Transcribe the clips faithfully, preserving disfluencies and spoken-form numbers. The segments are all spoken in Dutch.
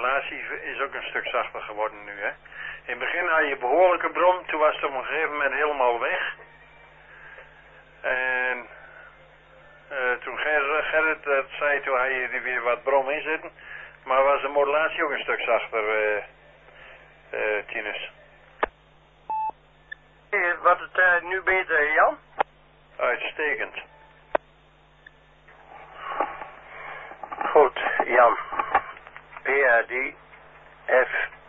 modulatie is ook een stuk zachter geworden nu, hè. In het begin had je behoorlijke brom, toen was het op een gegeven moment helemaal weg. En uh, toen Ger Gerrit dat zei, toen had je er weer wat brom in zitten. Maar was de modulatie ook een stuk zachter, uh, uh, Tinus. Hey, wordt het uh, nu beter, Jan? Uitstekend. Goed, Jan. P R D F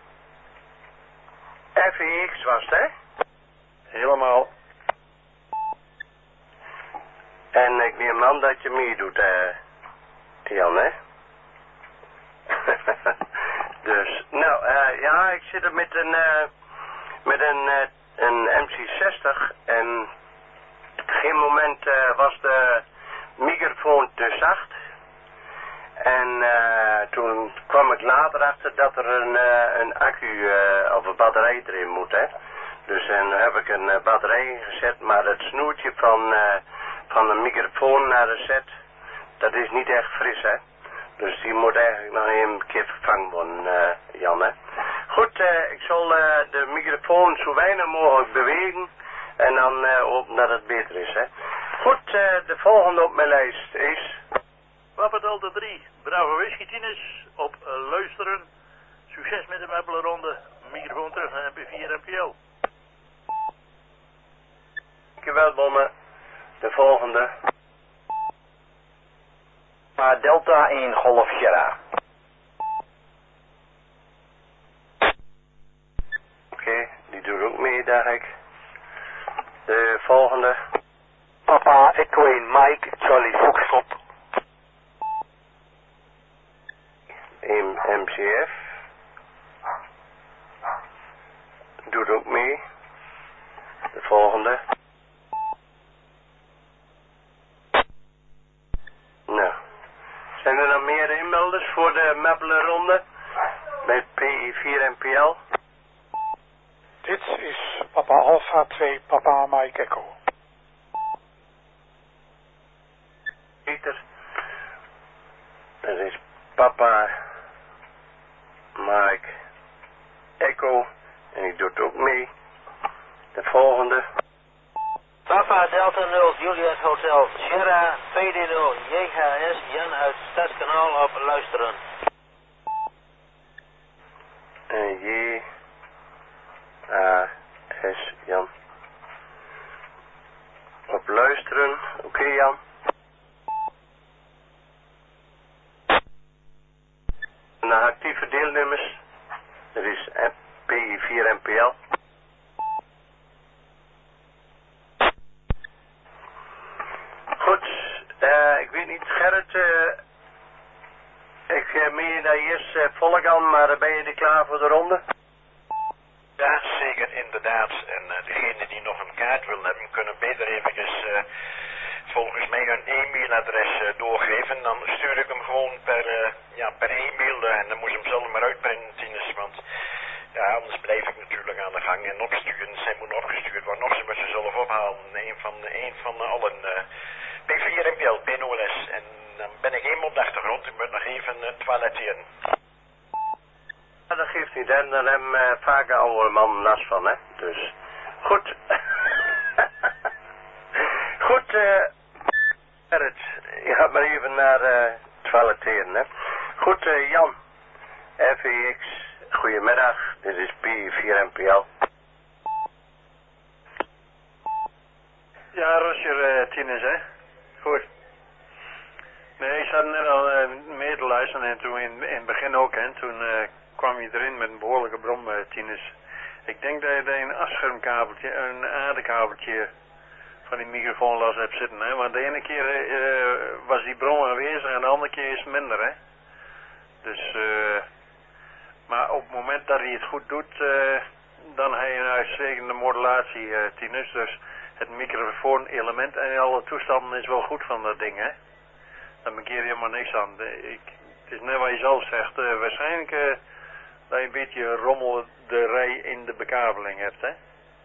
F E X was het, hè? Helemaal. En ik neem aan dat je meedoet, uh, Jan, hè? Dus, nou, uh, ja, ik zit er met een, uh, met een, uh, een M C zestig en op een gegeven moment uh, was de microfoon te zacht. En uh, toen kwam ik later achter dat er een, uh, een accu uh, of een batterij erin moet, hè. Dus dan heb ik een uh, batterij ingezet, maar het snoertje van, uh, van de microfoon naar de set, dat is niet echt fris, hè. Dus die moet eigenlijk nog een keer vervangen worden, uh, Jan, hè. Goed, uh, ik zal uh, de microfoon zo weinig mogelijk bewegen en dan uh, hopen dat het beter is, hè. Goed, uh, de volgende op mijn lijst is... Papa Delta drie, bravo whisky Tinus, op uh, luisteren. Succes met de mebbelenronde. Microfoon terug naar M P vier en P L. Dankjewel, Bomme. De volgende. Uh, Delta één Golf Sierra. Oké, okay, die doet ook mee, dacht ik. De volgende. Papa Echo één Mike Charlie Foxtrot. een M C F. Doet ook mee. De volgende. Nou. Zijn er nog meer inmelders voor de Mappelenronde? Bij P I vier en P L? Dit is Papa Alpha twee Papa Mike Echo. Pieter. Dat is Papa Mike Echo. En ik doe het ook mee. De volgende. Papa Delta nul Juliet Hotel Sierra twee D nul J H S Jan uit Stadskanaal op luisteren. En J A S Jan. Op luisteren. Oké, okay, Jan. En de actieve deelnemers. Dat is P I vier en P L. Goed, uh, ik weet niet, Gerrit, uh, ik uh, meen je dat eerst uh, volk aan, maar ben je er klaar voor de ronde? Ja, zeker, inderdaad. En uh, degene die nog een kaart wil hebben, kunnen beter eventjes uh, volgens mij hun e-mailadres uh, doorgeven. Dan stuur ik hem gewoon per, uh, ja, per e-mail uh, en dan moet je hem zelf maar uitbrengen, Tinus, want ja, anders blijf ik natuurlijk aan de gang en opsturen. Zij moet opgestuurd worden, of ze moeten ze zelf ophalen. Een van, een van allen. Uh, P vier en P L, P O L S. En dan ben ik helemaal op de achtergrond. Ik moet nog even uh, toiletteren. Ja, dat geeft niet, hè. Daar hebben uh, vaak oude mannen last van, hè. Dus, goed. Goed, eh... Uh, Gerrit, je gaat maar even naar uh, toiletteren, hè. Goed, uh, Jan. F E X. Goedemiddag, dit is P vier N P L. Ja, Roger uh, Tinus, hè. Goed. Nee, ik zat net al uh, mee te luisteren en toen in, in het begin ook, hè. Toen uh, kwam je erin met een behoorlijke brom, uh, Tinus. Ik denk dat je daar een afschermkabeltje, een aardekabeltje van die microfoon los hebt zitten, hè. Want de ene keer uh, was die brom aanwezig en de andere keer is het minder, hè. Dus, eh... Uh, maar op het moment dat hij het goed doet, uh, dan heb je een uitstekende modulatie, uh, Tinus. Dus het microfoon element en alle toestanden is wel goed van dat ding, hè. Daar bekeer je helemaal niks aan. De, ik, het is net wat je zelf zegt, uh, waarschijnlijk uh, dat je een beetje rommelderij in de bekabeling hebt, hè.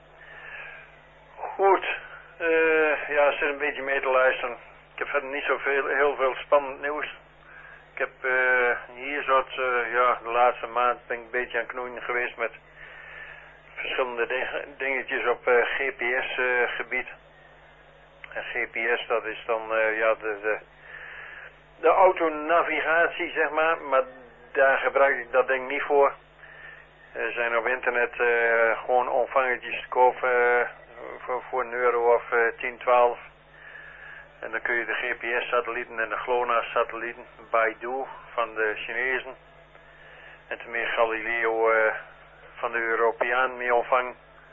Goed, uh, ja, zit een beetje mee te luisteren. Ik heb verder niet zoveel, heel veel spannend nieuws. Ik heb uh, hier soort, uh, ja... ja, de laatste maand ben ik een beetje aan het knoeien geweest met verschillende ding- dingetjes op uh, G P S-gebied. Uh, en G P S, dat is dan uh, ja, de, de, de autonavigatie, zeg maar. Maar daar gebruik ik dat ding niet voor. Er zijn op internet uh, gewoon ontvangertjes te kopen uh, voor, voor een euro of uh, tien, twaalf. En dan kun je de G P S-satellieten en de GLONASS-satellieten, Baidu van de Chinezen en ten meer Galileo uh, van de Europeaan mee ontvangen.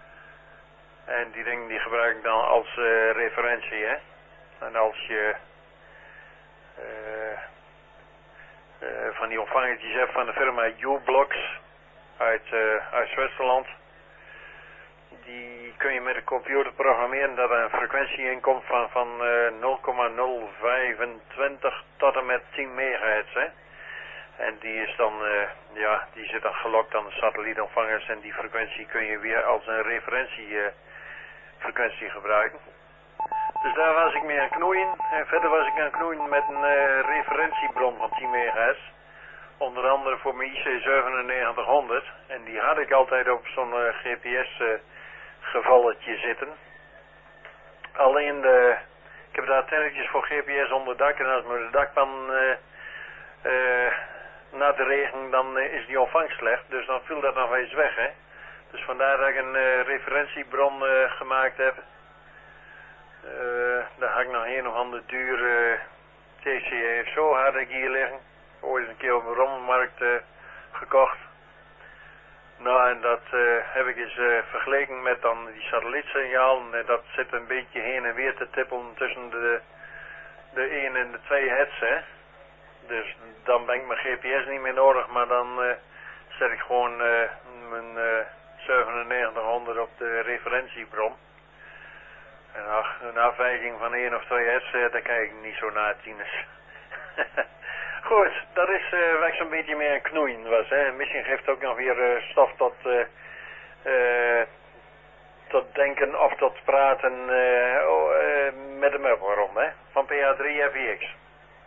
En die dingen die gebruik ik dan als uh, referentie, hè. En als je uh, uh, van die ontvangertjes hebt van de firma U-Blocks uit, uh, uit Zwitserland, die kun je met de computer programmeren dat er een frequentie in komt van, van uh, nul komma nul vijfentwintig tot en met tien megahertz, hè. En die is dan, uh, ja, die zit dan gelokt aan de satellietontvangers en die frequentie kun je weer als een referentiefrequentie uh, gebruiken. Dus daar was ik mee aan knoeien. En verder was ik aan knoeien met een uh, referentiebron van tien megahertz. Onder andere voor mijn I C zevenennegentig honderd. En die had ik altijd op zo'n uh, G P S uh, gevalletje zitten. Alleen de, ik heb daar tennetjes voor G P S onder dak en als me de dakpan uh, uh, na de regen, dan uh, is die ontvangst slecht. Dus dan viel dat nog eens weg, hè. Dus vandaar dat ik een uh, referentiebron uh, gemaakt heb. Uh, daar had ik nog een of ander duur uh, T C F zo had ik hier liggen. Ooit een keer op een rommelmarkt uh, gekocht. Nou, en dat uh, heb ik eens uh, vergeleken met dan die satellietsignaal. En dat zit een beetje heen en weer te tippelen tussen de, de één en de twee hertz, hè. Dus dan ben ik mijn G P S niet meer nodig, maar dan uh, zet ik gewoon uh, mijn uh, zevenennegentig honderd op de referentiebron. En ach, een afwijking van één of twee hertz, uh, daar kijk ik niet zo naar, tieners. Goed, dat is uh, waar ik zo'n beetje meer aan knoeien was, hè. Misschien geeft het ook nog weer uh, stof tot, uh, uh, tot denken of tot praten uh, oh, uh, met de meubel rond, hè. Van P A drie F I X.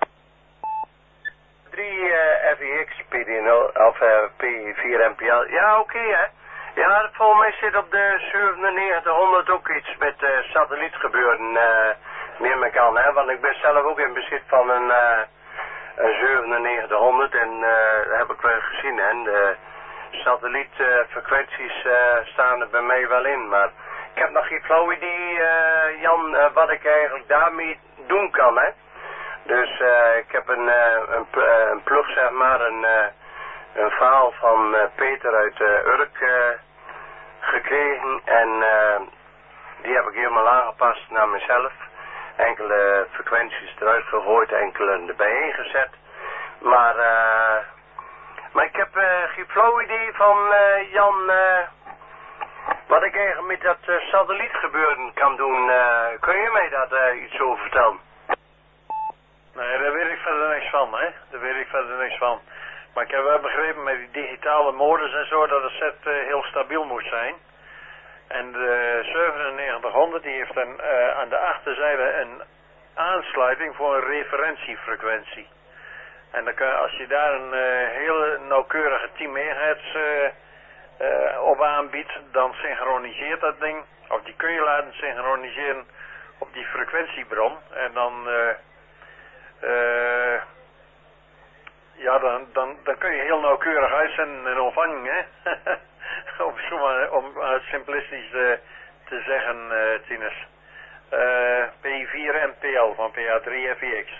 drie uh, F I X, P D nul of uh, P vier M P L. Ja, oké, okay, hè. Ja, volgens mij zit op de zevenennegentig honderd ook iets met uh, satellietgebeuren uh, meer me kan, hè. Want ik ben zelf ook in bezit van een... Uh, Een zevenennegentig honderd en uh, dat heb ik wel gezien, hè. De satellietfrequenties uh, uh, staan er bij mij wel in, maar ik heb nog geen flauw idee, uh, Jan, uh, wat ik eigenlijk daarmee doen kan, hè. Dus uh, ik heb een, uh, een, uh, een plug, zeg maar, een, uh, een verhaal van uh, Peter uit uh, Urk uh, gekregen en uh, die heb ik helemaal aangepast naar mezelf. Enkele frequenties eruit gegooid, enkele erbij ingezet. Maar, uh, maar ik heb uh, geen flauw idee van uh, Jan, uh, wat ik eigenlijk met dat uh, satellietgebeuren kan doen. Uh, kun je mij dat uh, iets over vertellen? Nee, daar weet ik verder niks van, hè. Daar weet ik verder niks van. Maar ik heb wel begrepen met die digitale modus en zo, dat het set uh, heel stabiel moet zijn. En de zevenennegentig honderd die heeft een, uh, aan de achterzijde een aansluiting voor een referentiefrequentie. En dan kan, als je daar een uh, hele nauwkeurige tien megahertz uh, uh, op aanbiedt, dan synchroniseert dat ding, of die kun je laten synchroniseren op die frequentiebron. En dan, uh, uh, ja, dan, dan, dan kun je heel nauwkeurig uitzenden en ontvangen, hè. om, zomaar, om uh, simplistisch uh, te zeggen, uh, tieners. Uh, P vier M P L van P A drie F I X.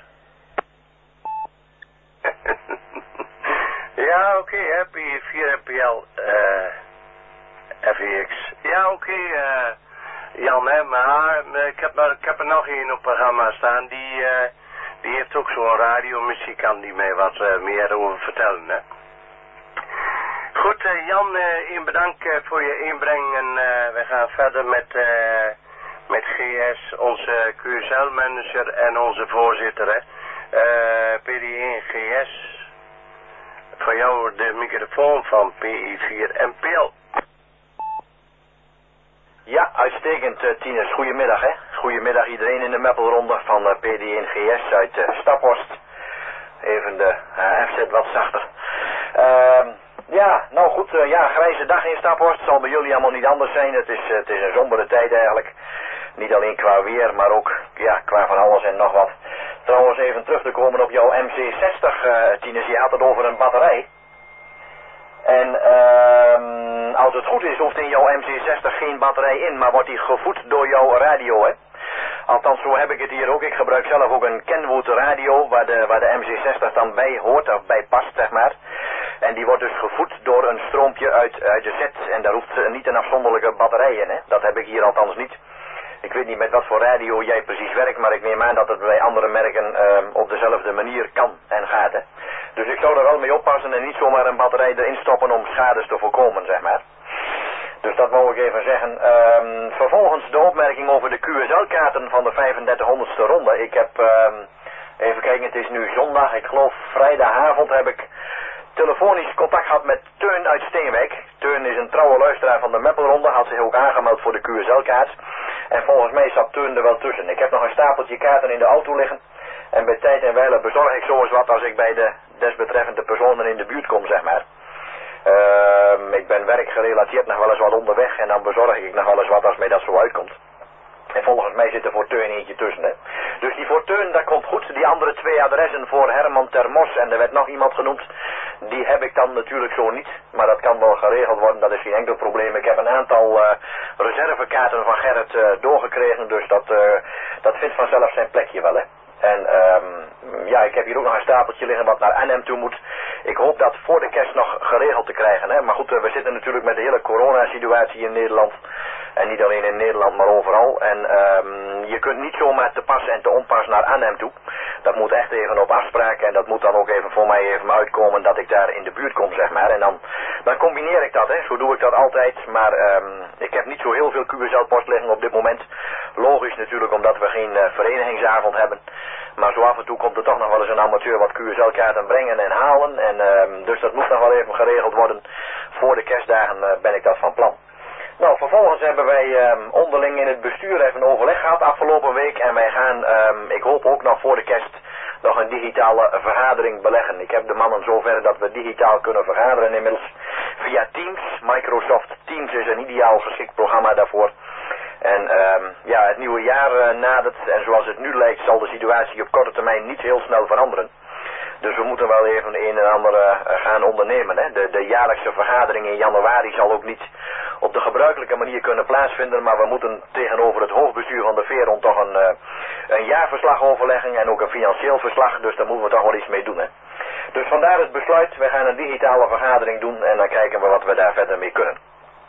Ja, oké, okay, P vier M P L uh, F I X. Ja, oké, okay, uh, Jan, hè, maar ik heb, ik heb er nog één op programma staan, die, uh, die heeft ook zo'n radiomuziek, kan die mij wat uh, meer over vertellen, hè. Goed, uh, Jan, uh, een bedankt uh, voor je inbreng en uh, we gaan verder met, uh, met G S, onze Q S L-manager en onze voorzitter, hè. Uh, P D één G S, voor jou de microfoon van P I vier M P L. Ja, uitstekend, uh, tieners. Goedemiddag, hè. Goedemiddag iedereen in de meppelronde van uh, P D één G S uit uh, Staphorst. Even de uh, F Z wat zachter. Uh, goed, uh, ja, grijze dag in Staphorst. Zal bij jullie allemaal niet anders zijn. Het is, uh, het is een sombere tijd eigenlijk. Niet alleen qua weer, maar ook ja, qua van alles en nog wat. Trouwens, even terug te komen op jouw M C zestig, uh, Tinus. Je had het over een batterij. En uh, als het goed is, hoeft in jouw M C zestig geen batterij in, maar wordt die gevoed door jouw radio, hè? Althans, zo heb ik het hier ook. Ik gebruik zelf ook een Kenwood radio, waar de, waar de M C zestig dan bij hoort, of bij past, zeg maar. En die wordt dus gevoed door een stroompje uit, uit de set. En daar hoeft niet een afzonderlijke batterij in, hè. Dat heb ik hier althans niet. Ik weet niet met wat voor radio jij precies werkt, maar ik neem aan dat het bij andere merken uh, op dezelfde manier kan en gaat, hè. Dus ik zou er wel mee oppassen en niet zomaar een batterij erin stoppen om schades te voorkomen, zeg maar. Dus dat wou ik even zeggen. Um, vervolgens de opmerking over de Q S L-kaarten van de vijfendertighonderdste ronde. Ik heb, um, even kijken, het is nu zondag, ik geloof vrijdagavond heb ik telefonisch contact gehad met Teun uit Steenwijk. Teun is een trouwe luisteraar van de Meppelronde, had zich ook aangemeld voor de Q S L-kaart. En volgens mij zat Teun er wel tussen. Ik heb nog een stapeltje kaarten in de auto liggen. En bij tijd en wijle bezorg ik zo eens wat als ik bij de desbetreffende personen in de buurt kom, zeg maar. Uh, ik ben werkgerelateerd nog wel eens wat onderweg en dan bezorg ik nog wel eens wat als mij dat zo uitkomt. En volgens mij zit er voor Teun eentje tussen, hè. Dus die voor Teun, dat komt goed. Die andere twee adressen voor Herman Termos en er werd nog iemand genoemd, die heb ik dan natuurlijk zo niet. Maar dat kan wel geregeld worden, dat is geen enkel probleem. Ik heb een aantal uh, reservekaarten van Gerrit uh, doorgekregen, dus dat, uh, dat vindt vanzelf zijn plekje wel, hè. En um, ja, ik heb hier ook nog een stapeltje liggen wat naar Arnhem toe moet. Ik hoop dat voor de kerst nog geregeld te krijgen, hè. Maar goed, uh, we zitten natuurlijk met de hele coronasituatie in Nederland. En niet alleen in Nederland, maar overal. En um, je kunt niet zomaar te pas en te onpas naar Arnhem toe. Dat moet echt even op afspraak en dat moet dan ook even voor mij even uitkomen dat ik daar in de buurt kom, zeg maar. En dan, dan combineer ik dat, hè. Zo doe ik dat altijd. Maar um, ik heb niet zo heel veel Q S L-post liggen op dit moment. Logisch natuurlijk, omdat we geen uh, verenigingsavond hebben. Maar zo af en toe komt er toch nog wel eens een amateur wat Q S L-kaarten brengen en halen. En uh, dus dat moet nog wel even geregeld worden. Voor de kerstdagen uh, ben ik dat van plan. Nou, vervolgens hebben wij um, onderling in het bestuur even overleg gehad afgelopen week. En wij gaan, um, ik hoop ook nog voor de kerst, nog een digitale vergadering beleggen. Ik heb de mannen zover dat we digitaal kunnen vergaderen inmiddels via Teams. Microsoft Teams is een ideaal geschikt programma daarvoor. En um, ja, het nieuwe jaar uh, nadert en zoals het nu lijkt zal de situatie op korte termijn niet heel snel veranderen. Dus we moeten wel even een en ander uh, gaan ondernemen, hè. De, de jaarlijkse vergadering in januari zal ook niet op de gebruikelijke manier kunnen plaatsvinden, maar we moeten tegenover het hoofdbestuur van de Veron toch een, uh, een jaarverslag overleggen en ook een financieel verslag, dus daar moeten we toch wel iets mee doen, hè. Dus vandaar het besluit, we gaan een digitale vergadering doen en dan kijken we wat we daar verder mee kunnen.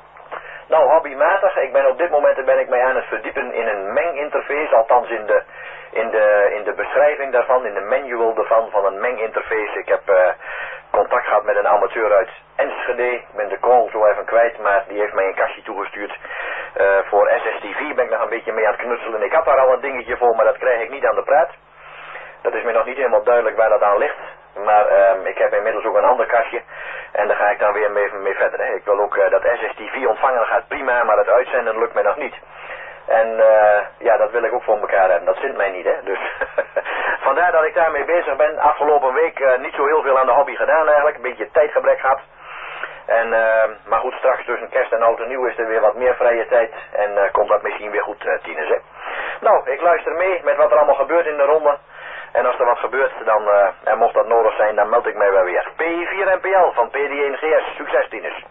Nou, hobbymatig, ik ben op dit moment ben ik mij aan het verdiepen in een menginterface, althans in de, in de, in de beschrijving daarvan, in de manual daarvan, van een menginterface. Ik heb uh, contact gehad met een amateur uit Enschede, ik ben de call zo even kwijt, maar die heeft mij een kastje toegestuurd. Uh, voor S S T V ben ik nog een beetje mee aan het knutselen. Ik had daar al een dingetje voor, maar dat krijg ik niet aan de praat. Dat is me nog niet helemaal duidelijk waar dat aan ligt. Maar um, ik heb inmiddels ook een ander kastje. En daar ga ik dan weer mee, mee verder. Hè. Ik wil ook uh, dat S S T V ontvangen, gaat prima, maar het uitzenden lukt mij nog niet. En uh, ja, dat wil ik ook voor elkaar hebben. Dat zint mij niet, hè. Dus vandaar dat ik daarmee bezig ben. Afgelopen week uh, niet zo heel veel aan de hobby gedaan eigenlijk. Een beetje tijdgebrek gehad. En, uh, maar goed, straks tussen kerst en oud en nieuw is er weer wat meer vrije tijd. En uh, komt dat misschien weer goed, uh, Tinus, hè. Nou, ik luister mee met wat er allemaal gebeurt in de ronde. En als er wat gebeurt, dan, uh, en mocht dat nodig zijn, dan meld ik mij wel weer. P vier N P L van P D één G S. Succes, Tinus.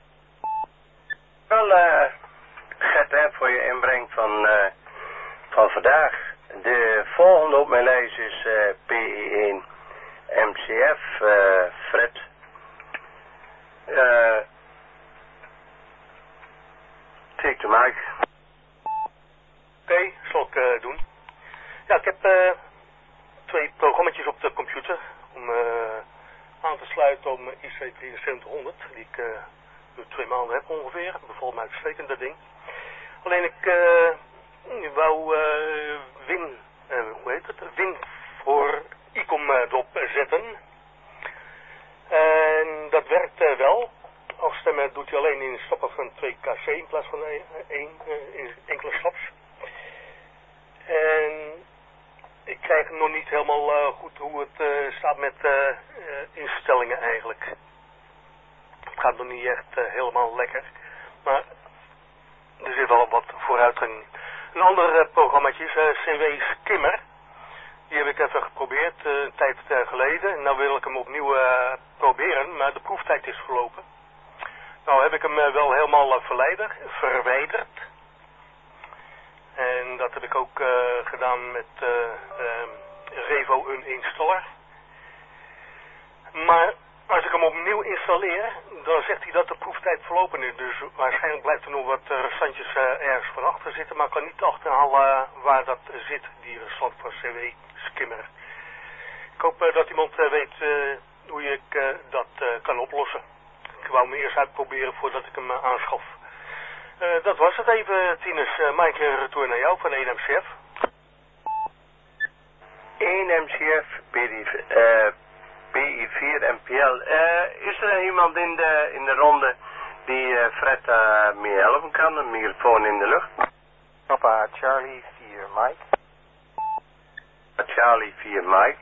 Wel, uh, Gert, hè, voor je inbreng van, uh, van vandaag. De volgende op mijn lijst is uh, P E één M C F, uh, Fred. Uh, take the mic. Oké, okay, zal ik uh, doen. Ja, ik heb uh, twee programma's op de computer om uh, aan te sluiten op mijn I C drieënzeventighonderd, die ik uh, nu twee maanden heb ongeveer. Bevalt mij uitstekend, dat ding. Alleen ik uh, wou uh, Win, uh, hoe heet het? Win voor ICOM uh, erop zetten. En dat werkt uh, wel. Afstemmen doet hij alleen in stappen van twee K C in plaats van één uh, in enkele staps. En ik krijg nog niet helemaal uh, goed hoe het uh, staat met uh, uh, instellingen eigenlijk. Het gaat nog niet echt uh, helemaal lekker. Maar er zit wel wat vooruitgang. Een ander uh, programmaatje is uh, C W Skimmer. Die heb ik even geprobeerd uh, een tijd uh, geleden. En nou wil ik hem opnieuw uh, proberen, maar de proeftijd is verlopen. Nou heb ik hem uh, wel helemaal uh, verleider, verwijderd. En dat heb ik ook uh, gedaan met uh, uh, Revo Uninstaller. Maar als ik hem opnieuw installeer, dan zegt hij dat de proeftijd verlopen is. Dus waarschijnlijk blijft er nog wat uh, restantjes uh, ergens van achter zitten. Maar ik kan niet achterhalen uh, waar dat uh, zit, die restant van C W Skimmer. Ik hoop uh, dat iemand uh, weet uh, hoe ik uh, dat uh, kan oplossen. Ik wou hem eerst uitproberen voordat ik hem uh, aanschaf. Uh, dat was het even, Tinus. Uh, Mike, retour naar jou van één M C F. één M C F, P I vier M P L. Uh, is er iemand in de, in de ronde die uh, Fred uh, mee helpen kan? Een microfoon in de lucht. Papa Charlie vier Mike. Charlie vier Mike.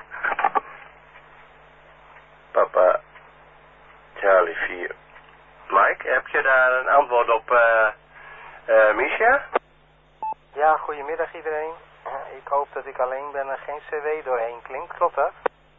Papa Charlie vier Mike. Heb je daar een antwoord op, uh, uh, Misha? Ja, goedemiddag iedereen. Ik hoop dat ik alleen ben en geen C W doorheen klinkt. Klopt dat?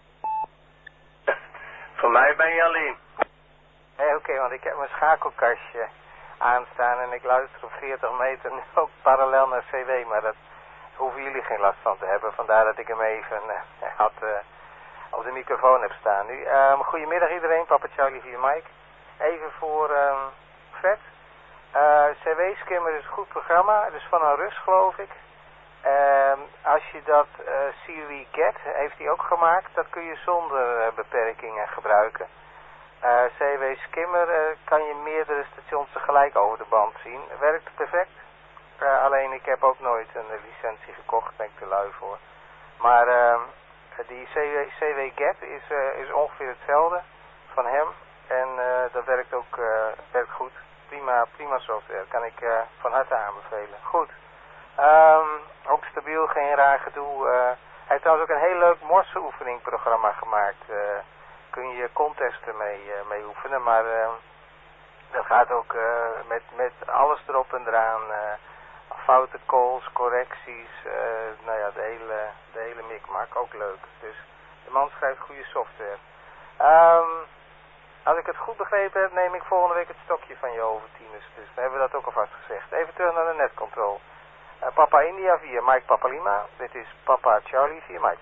Voor mij ben je alleen. Nee, oké, okay, want ik heb mijn schakelkastje aanstaan en ik luister op veertig meter nu ook parallel naar C W, maar dat hoeven jullie geen last van te hebben. Vandaar dat ik hem even uh, had, uh, op de microfoon heb staan nu. Um, goedemiddag iedereen, Papa Charlie vier Mike. Even voor um, Fred. Uh, C W Skimmer is een goed programma, het is van een Rus geloof ik. Um, als je dat uh, Siri Get heeft hij ook gemaakt, dat kun je zonder uh, beperkingen gebruiken. Uh, C W Skimmer uh, kan je meerdere stations tegelijk over de band zien. Werkt perfect. Uh, alleen ik heb ook nooit een uh, licentie gekocht, ben ik te lui voor. Maar uh, die C W, C W Get is, uh, is ongeveer hetzelfde van hem. En uh, dat werkt ook uh, werkt goed. Prima, prima software. Kan ik uh, van harte aanbevelen. Goed. Um, ook stabiel, geen raar gedoe. Uh, hij heeft trouwens ook een heel leuk morseoefeningprogramma gemaakt. Uh, kun je contesten mee, uh, mee oefenen, maar uh, dat gaat ook uh, met, met alles erop en eraan. Uh, foute calls, correcties, uh, nou ja, de hele, de hele mikmak, ook leuk. Dus de man schrijft goede software. Um, als ik het goed begrepen heb, neem ik volgende week het stokje van je over, Tinus. Dus dan hebben we dat ook alvast gezegd. Even terug naar de netcontrol. Uh, Papa India vier Mike Papa Lima. Dit is Papa Charlie vier Mike.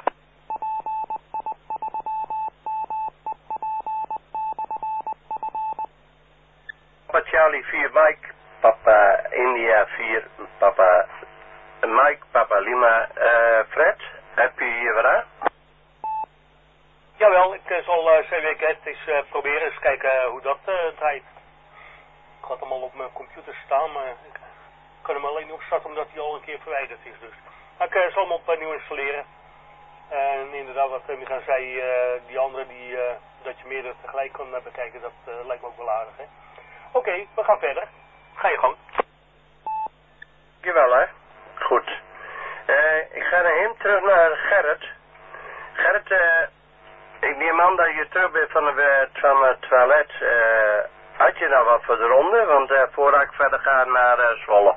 Papa Charlie vier Mike. Papa India vier Papa Mike Papa Lima. Uh, Fred, heb je hier wat aan? Jawel, ik uh, zal uh, C W Get eens uh, proberen eens kijken uh, hoe dat uh, draait. Ik had hem al op mijn computer staan, maar ik kan hem alleen niet opstarten omdat hij al een keer verwijderd is. Dus. Maar ik uh, zal hem opnieuw installeren. En inderdaad, wat uh, Micha zei, uh, die andere, die, uh, dat je meerdere tegelijk kan uh, bekijken, dat uh, lijkt me ook wel aardig. Oké, okay, we gaan verder. Ga je gang. Dankjewel hè. Goed. Uh, ik ga naar hem terug naar Gerrit. Gerrit, uh, ik neem aan dat je terug bent van, de, van het toilet. Uh, had je nou wat voor de ronde? Want uh, voordat ik verder ga naar uh, Zwolle.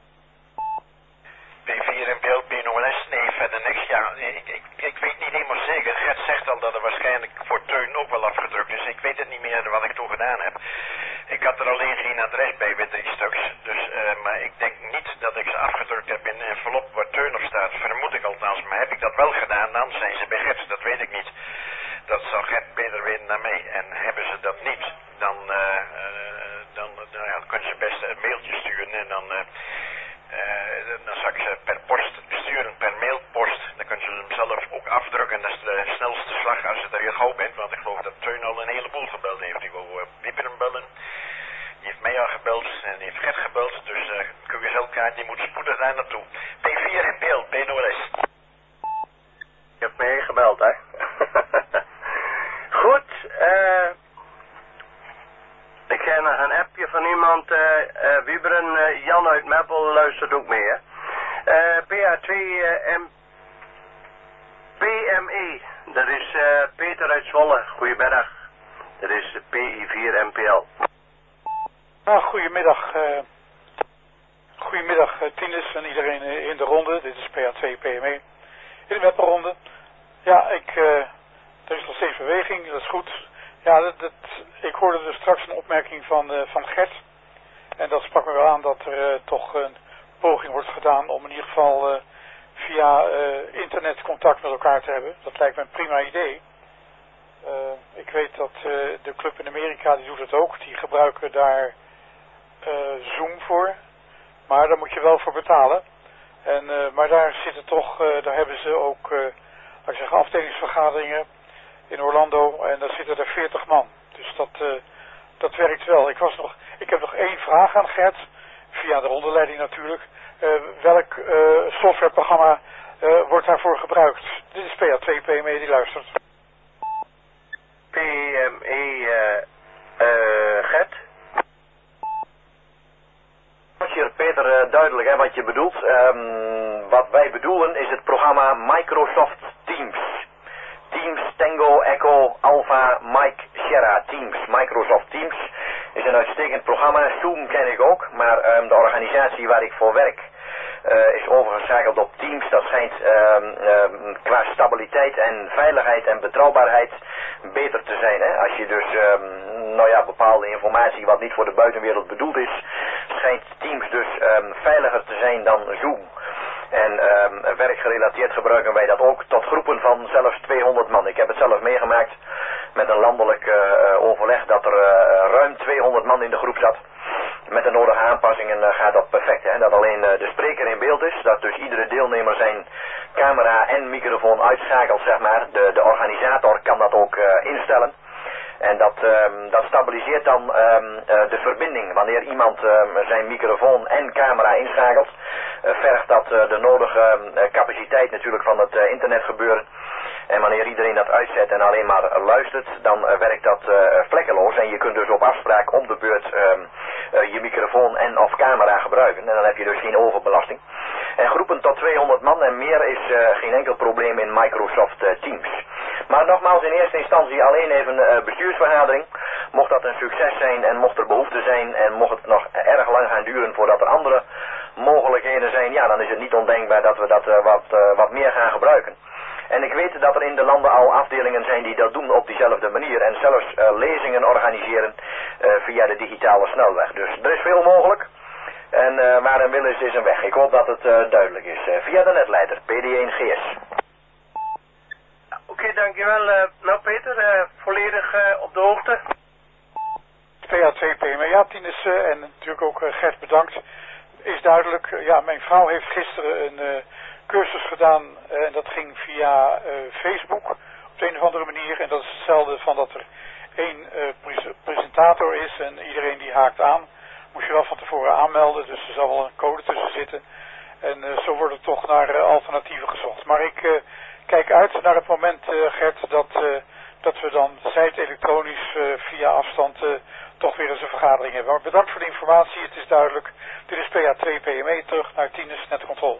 P vier en P L P N O S, nee, verder niks. Ja, ik, ik, ik weet niet helemaal zeker. Gert zegt al dat er waarschijnlijk voor Teun ook wel afgedrukt is. Ik weet het niet meer wat ik toen gedaan heb. Ik had er alleen geen adres bij met drie stuks. Dus, uh, maar ik denk niet dat ik ze afgedrukt heb in een envelop waar Teun op staat. Vermoed ik althans. Maar heb ik dat wel gedaan, dan zijn ze bij Gert. Dat weet ik niet. Dat zal Gert beter weten dan mij. En hebben ze dat niet, dan, uh, uh, dan, nou ja, dan kunnen ze best een mailtje sturen en dan... Uh, Uh, dan zal ik ze per post sturen, per mailpost. Dan kunnen ze hem zelf ook afdrukken. Dat is de snelste slag als je er heel gauw bent. Want ik geloof dat Teun al een heleboel gebeld heeft. Die wil uh, Wieperen bellen. Die heeft mij al gebeld en die heeft Gert gebeld. Dus uh, Q S L-kaart die moet spoedig daar naartoe. P vier en P L, P N O S. Je hebt me gebeld hè. Goed, eh... Uh... Ik ga naar een appje van iemand, uh, uh, Wieberen, uh, Jan uit Meppel luistert ook mee, hè. Uh, P A twee uh, M P M E, dat is uh, Peter uit Zwolle, goedemiddag. Dat is P I vier M P L. Nou, goedemiddag. Uh, goedemiddag uh, Tinus en iedereen uh, in de ronde. Dit is P A twee P M E. In de webronde. Ja, ik, uh, er is nog steeds beweging, dat is goed. Ja, dat, dat, ik hoorde dus straks een opmerking van, uh, van Gert. En dat sprak me wel aan dat er uh, toch een poging wordt gedaan om in ieder geval uh, via uh, internet contact met elkaar te hebben. Dat lijkt me een prima idee. Uh, ik weet dat uh, de club in Amerika, die doet het ook. Die gebruiken daar uh, Zoom voor. Maar daar moet je wel voor betalen. En, uh, maar daar zitten toch, uh, daar hebben ze ook, uh, laat ik zeggen, afdelingsvergaderingen in Orlando. En daar zitten er veertig man. Dus dat, uh, dat werkt wel. Ik, was nog, ik heb nog één vraag aan Gert. Via de rondeleiding natuurlijk. Uh, welk uh, softwareprogramma uh, wordt daarvoor gebruikt? Dit is P A twee P M E die luistert. P M E uh, uh, Gert? Hier, Peter, uh, duidelijk hè, wat je bedoelt. Um, wat wij bedoelen is het programma Microsoft Teams. Teams, Tango, Echo, Alpha, Mike, Sierra, Teams. Microsoft Teams is een uitstekend programma. Zoom ken ik ook, maar um, de organisatie waar ik voor werk uh, is overgeschakeld op Teams. Dat schijnt um, um, qua stabiliteit en veiligheid en betrouwbaarheid beter te zijn. Hè? Als je dus um, nou ja, bepaalde informatie wat niet voor de buitenwereld bedoeld is, schijnt Teams dus um, veiliger te zijn dan Zoom. En um, werkgerelateerd gebruiken wij dat ook tot groepen van zelfs tweehonderd man. Ik heb het zelf meegemaakt met een landelijk uh, overleg dat er uh, ruim tweehonderd man in de groep zat. Met de nodige aanpassingen uh, gaat dat perfect. Hè? Dat alleen uh, de spreker in beeld is, dat dus iedere deelnemer zijn camera en microfoon uitschakelt, zeg maar. De, de organisator kan dat ook uh, instellen. En dat, um, dat stabiliseert dan um, uh, de verbinding. Wanneer iemand um, zijn microfoon en camera inschakelt, uh, vergt dat uh, de nodige uh, capaciteit natuurlijk van het uh, internetgebeuren. En wanneer iedereen dat uitzet en alleen maar luistert, dan uh, werkt dat uh, vlekkeloos. En je kunt dus op afspraak om de beurt um, uh, je microfoon en of camera gebruiken. En dan heb je dus geen overbelasting. En groepen tot tweehonderd man en meer is uh, geen enkel probleem in Microsoft uh, Teams. Maar nogmaals, in eerste instantie alleen even uh, bestuursvergadering. Mocht dat een succes zijn en mocht er behoefte zijn en mocht het nog erg lang gaan duren voordat er andere mogelijkheden zijn, ja, dan is het niet ondenkbaar dat we dat uh, wat, uh, wat meer gaan gebruiken. En ik weet dat er in de landen al afdelingen zijn die dat doen op diezelfde manier. En zelfs uh, lezingen organiseren uh, via de digitale snelweg. Dus er is veel mogelijk. En uh, waar een wil is, is een weg. Ik hoop dat het uh, duidelijk is. Uh, via de netleider, P D één G S. Oké, okay, dankjewel. Uh, nou Peter, uh, volledig uh, op de hoogte. P A twee P M E, ja, Tinus uh, en natuurlijk ook uh, Gert bedankt. Is duidelijk, uh, ja, mijn vrouw heeft gisteren een uh, cursus gedaan uh, en dat ging via uh, Facebook op de een of andere manier. En dat is hetzelfde van dat er één uh, pres presentator is en iedereen die haakt aan. Moest je wel van tevoren aanmelden, dus er zal wel een code tussen zitten. En uh, zo wordt er toch naar uh, alternatieven gezocht. Maar ik uh, kijk uit naar het moment, uh, Gert, dat, uh, dat we dan zij het elektronisch uh, via afstand uh, toch weer eens een vergadering hebben. Maar bedankt voor de informatie, het is duidelijk. Dit is P A twee P M E, terug naar Tinus Netcontrol.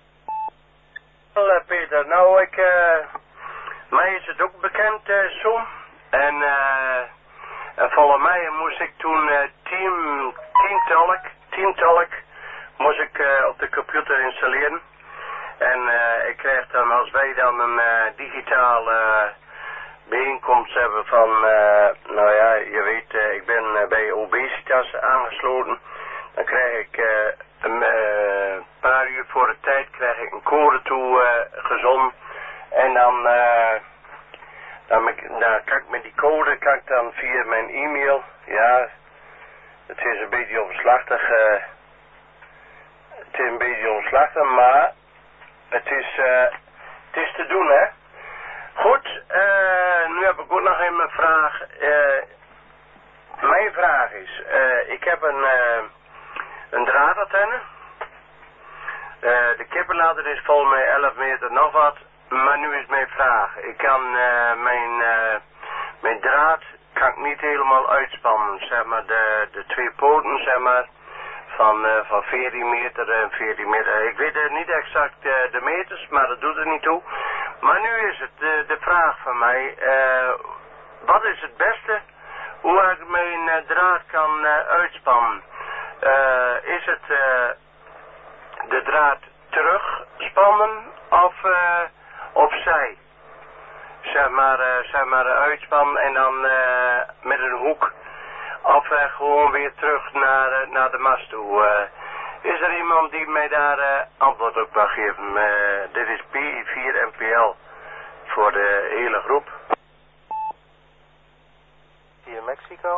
Hallo Peter, nou ik, uh, mij is het ook bekend uh, Zoom. En uh, en volgens mij moest ik toen uh, Team, Teamtalk, Teamtalk moest ik uh, op de computer installeren. En uh, ik krijg dan, als wij dan een uh, digitale uh, bijeenkomst hebben van, uh, nou ja, je weet, uh, ik ben uh, bij Obesitas aangesloten. Dan krijg ik uh, een uh, paar uur voor de tijd krijg ik een code toe uh, gezonden. En dan, uh, dan, dan kan ik met die code, kan ik dan via mijn e-mail, ja, het is een beetje omslachtig, uh, het is een beetje omslachtig, maar het is, uh, het is te doen, hè. Goed, uh, nu heb ik ook nog een vraag. Uh, mijn vraag is, uh, ik heb een, uh, een draadantenne. Uh, de kippenladder is volgens mij elf meter nog wat. Maar nu is mijn vraag. Ik kan uh, mijn, uh, mijn draad kan ik niet helemaal uitspannen. Zeg maar de, de twee poten, zeg maar. Van, uh, van veertien meter en veertien meter. Ik weet uh, niet exact uh, de meters, maar dat doet er niet toe. Maar nu is het uh, de vraag van mij. Uh, wat is het beste hoe ik mijn uh, draad kan uh, uitspannen. Uh, is het uh, de draad terugspannen of uh, opzij? Zeg maar, uh, zeg maar uh, uitspannen en dan uh, met een hoek. Of uh, gewoon weer terug naar, uh, naar de mast toe. Uh, is er iemand die mij daar uh, antwoord op kan geven? Uh, dit is P I vier M P L voor de hele groep. Hier in Mexico.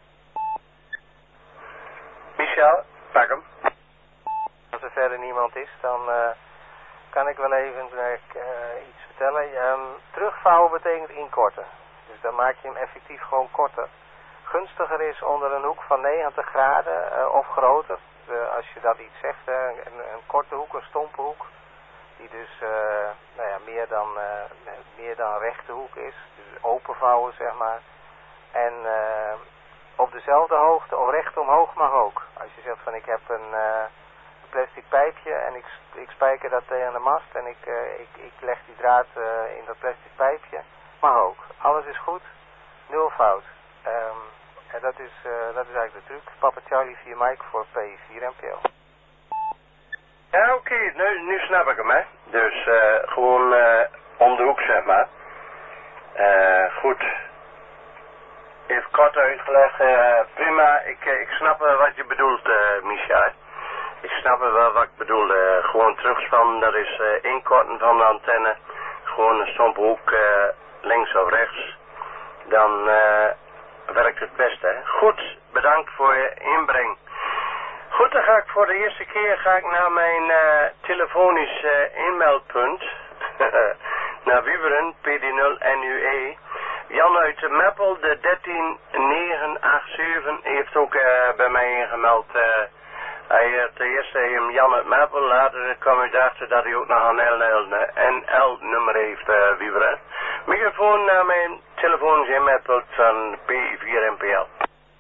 Michel, pak hem. Als er verder niemand is, dan uh, kan ik wel even uh, iets vertellen. Um, terugvouwen betekent inkorten. Dus dan maak je hem effectief gewoon korter. Gunstiger is onder een hoek van negentig graden uh, of groter. Uh, als je dat iets zegt, uh, een, een korte hoek, een stompe hoek. Die dus uh, nou ja, meer, dan, uh, meer dan een rechte hoek is. Dus openvouwen, zeg maar. En uh, op dezelfde hoogte, of recht omhoog mag ook. Als je zegt van ik heb een uh, plastic pijpje en ik, ik spijker dat tegen de mast en ik, uh, ik, ik leg die draad uh, in dat plastic pijpje, mag ook. Alles is goed, nul fout. Um, en dat is, uh, dat is eigenlijk de truc. Papa Charlie vier Mike voor P vier M P L. Ja, oké, okay. nu, nu snap ik hem, hè. Dus uh, gewoon uh, om de hoek, zeg maar. Uh, goed. Even kort uitgelegd. Uh, prima, ik, ik snap uh, wat je bedoelt, uh, Micha. Ik snap wel wat ik bedoel. Uh, gewoon terugspannen, dat is uh, inkorten van de antenne. Gewoon een stompe hoek, uh, links of rechts. Dan uh, werkt het beste, hè. Goed, bedankt voor je inbreng. Goed, dan ga ik voor de eerste keer ga ik naar mijn uh, telefonisch uh, inmeldpunt. Naar Wieberen, P D nul N U E. Jan uit de Meppel, de dertien negen acht zeven, heeft ook uh, bij mij ingemeld. Uh, hij heeft eerst hem Jan uit Meppel, later kwam ik erachter dat hij ook nog een N L nummer heeft, uh, Wieberen. Microfoon naar mijn telefonisch inmeldpunt van P vier M P L.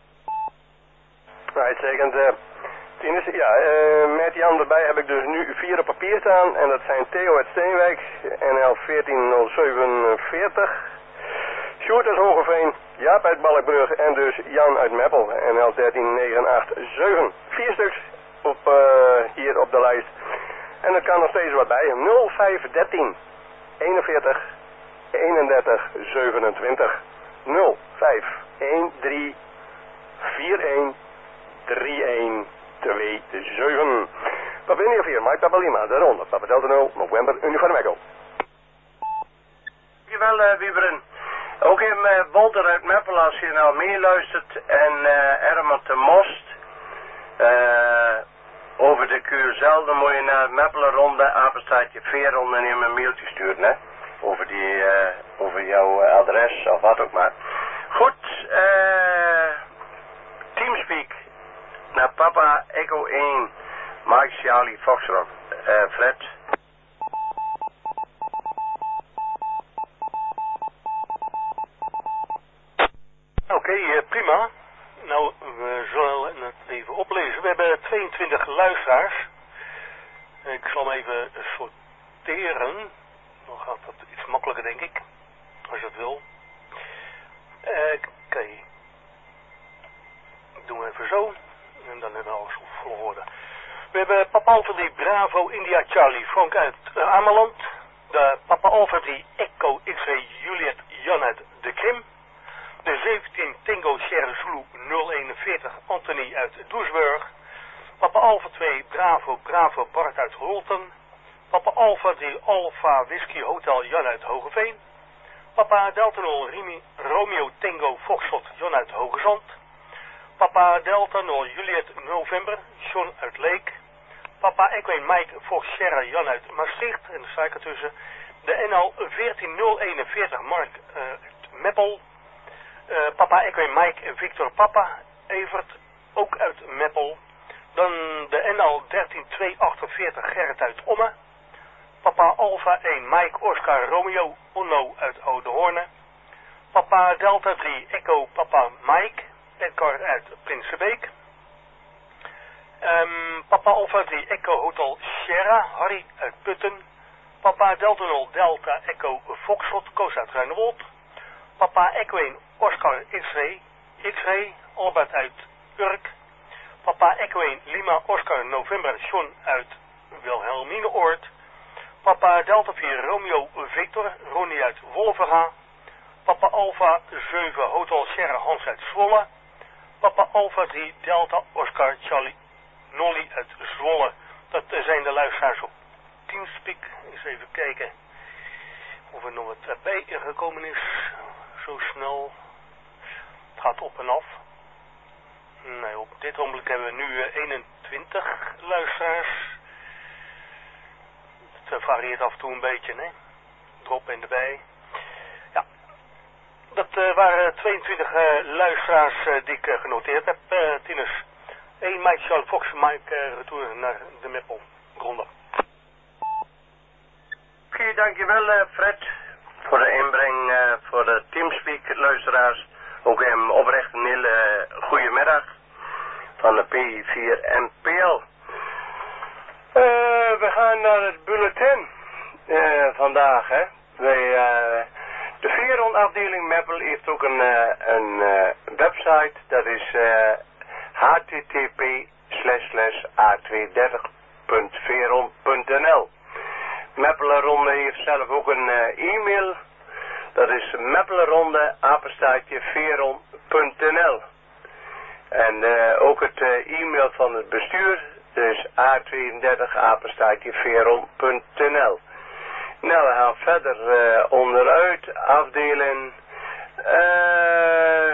Uitstekend. Uh, Tinus, ja, uh, met Jan erbij heb ik dus nu vier op papier staan. En dat zijn Theo uit Steenwijk, N L veertien nul zevenenveertig. Sjoerd uit Hogeveen, Jaap uit Balkbrug en dus Jan uit Meppel, N L dertien negen acht zeven. Vier stuks op, uh, hier op de lijst. En er kan nog steeds wat bij. nul vijf dertien eenenveertig eenendertig zevenentwintig. nul vijf een drie vier een drie een twee zeven. Papa India vier, Mike Papa Lima, de ronde. Papa Delta nul, November, Uniform Echo. Dankjewel, uh, Wieberen. Ook in uh, Walter uit Meppel, als je nou meeluistert, en uh, Ermert de Most, uh, over de Q zelf, dan moet je naar Meppelen ronde, apenstaartje veerronde en hem een mailtje sturen, hè. Over die, uh, over jouw uh, adres, of wat ook maar. Goed, uh, Teamspeak, naar Papa Echo één, Mike Charlie Foxtrot, uh, Fred. Oké, okay, uh, prima. Nou, we zullen het even oplezen. We hebben tweeëntwintig luisteraars. Ik zal hem even sorteren. Dan gaat dat iets makkelijker, denk ik. Als je dat wil. Uh, Oké. Okay. Doen we even zo. En dan hebben we alles op volgorde. We hebben Papa Alpha drie Bravo India Charlie Frank uit uh, Ameland. De Papa Alpha drie Echo X-ray Juliet Jan uit de Krim. De zeventien Tango Sierra Zulu nul eenenveertig Anthony uit Doesburg. Papa Alpha twee Bravo Bravo Bart uit Holten. Papa Alpha drie Alpha Whisky Hotel Jan uit Hogeveen. Papa Delta nul Rimi, Romeo Tango Foxtrot Jan uit Hogezand. Papa Delta nul Juliet November John uit Leek. Papa Equine Mike Fox Sierra Jan uit Maastricht. En daar sta ik ertussen. De N L veertien nul eenenveertig Mark uh, uit Meppel. Uh, Papa Equine Mike en Victor Papa Evert, ook uit Meppel. Dan de N L dertien twee achtenveertig Gerrit uit Omme. Papa Alpha één Mike Oscar Romeo Onno uit Oude Hoorne. Papa Delta drie Echo Papa Mike Edgar uit Prinsenbeek. Um, Papa Alpha drie Echo Hotel Sierra Harry uit Putten. Papa Delta nul Delta Echo Foxtrot Koos uit Ruinewold. Papa Equine Oscar X-ray X-ray, Albert uit Urk. Papa Echo één, Lima Oscar November, John uit Wilhelmineoord. Papa Delta vier, Romeo Victor, Ronnie uit Wolverga. Papa Alpha zeven, Hotel Sierra Hans uit Zwolle. Papa Alpha drie, Delta Oscar Charlie Nolly uit Zwolle. Dat zijn de luisteraars op Teamspeak. Eens even kijken of er nog wat bij gekomen is. Zo snel. Het gaat op en af. Nee, op dit ogenblik hebben we nu eenentwintig luisteraars. Het varieert af en toe een beetje, hè. Erop en erbij. Ja. Dat uh, waren tweeëntwintig uh, luisteraars uh, die ik uh, genoteerd heb, uh, Tinus. één Mike Charles Fox, Mike uh, retour naar de Meppel ronde. Oké, okay, dankjewel uh, Fred voor de inbreng uh, voor de Teamspeak luisteraars. Ook hem oprecht een hele uh, goede middag van de P vier M P L. Uh, we gaan naar het bulletin uh, vandaag. Hè. Wij, uh, de Veron afdeling Meppel heeft ook een, uh, een uh, website. Dat is uh, h t t p slash slash a tweehonderddertig punt veron punt n l. Meppelenronde heeft zelf ook een uh, e-mail. Dat is meppelenronde apenstaartje veron punt n l. En uh, ook het uh, e-mail van het bestuur. Dus a tweeëndertig apenstaartje veron punt n l. Nou, we gaan verder uh, onderuit afdelen. Uh,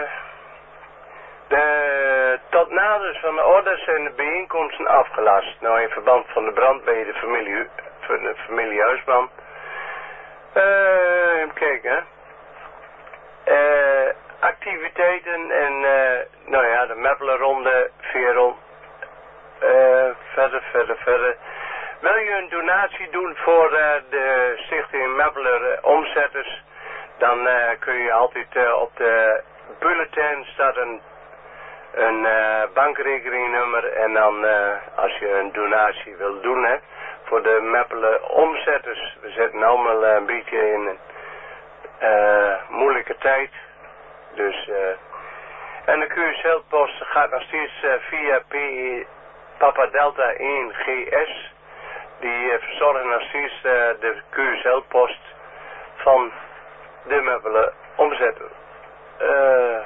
de tot naders van de orde zijn de bijeenkomsten afgelast. Nou, in verband van de brand bij de familie, van de familie Huisman. Uh, even kijken, hè. Uh, activiteiten en, uh, nou ja, de Meppelenronde, Veron. Uh, verder, verder, verder. Wil je een donatie doen voor uh, de Stichting Meppeler uh, Omzetters, dan uh, kun je altijd uh, op de bulletin staat een, een uh, bankrekeningnummer en dan uh, als je een donatie wil doen hè, voor de Meppeler Omzetters. We zitten allemaal uh, een beetje in een uh, moeilijke tijd. Dus, uh, en de Q S-post gaat nog steeds uh, via P E Papa Delta één G S. Die uh, verzorgen nog steeds uh, de Q S L-post van de Meppelen omzetten. Uh,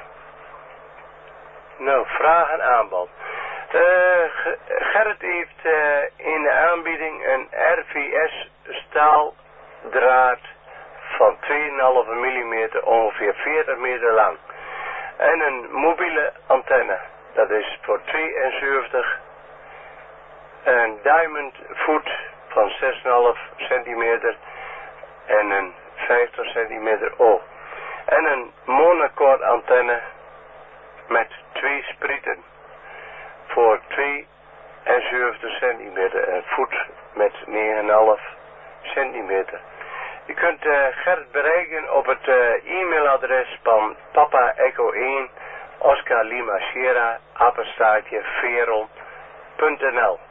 nou, vraag en aanbod. Uh, Gerrit heeft uh, in de aanbieding een R V S staaldraad van twee komma vijf millimeter, ongeveer veertig meter lang. En een mobiele antenne. Dat is voor tweeënzeventig. Een diamond voet van zes komma vijf centimeter en een vijftig centimeter oog. En een monocord antenne met twee sprieten voor tweeënzeventig centimeter en voet met negen komma vijf centimeter. Je kunt uh, Gert bereiken op het uh, e-mailadres van Papa Echo één Oscar Lima Sierra apenstaartje veron punt n l.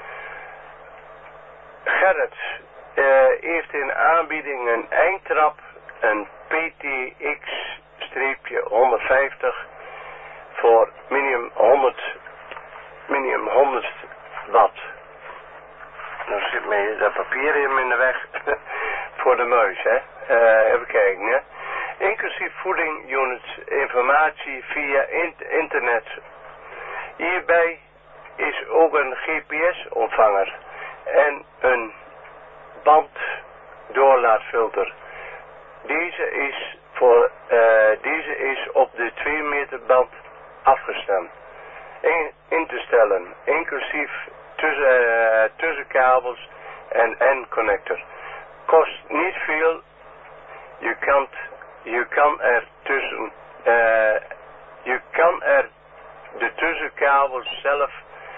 Gerrit uh, heeft in aanbieding een eindtrap, een P T X honderdvijftig voor minimum honderd, minimum honderd watt. Nou zit mij dat papier in de weg voor de muis, hè. Uh, even kijken, hè. Inclusief voeding, units, informatie via internet. Hierbij is ook een G P S-ontvanger en een banddoorlaatfilter. Deze is, voor, uh, deze is op de twee meter band afgestemd. In, in te stellen, inclusief tussen, uh, tussenkabels en N-connector. Kost niet veel. Je kan, je kan er tussen, uh, je kan er de tussenkabels zelf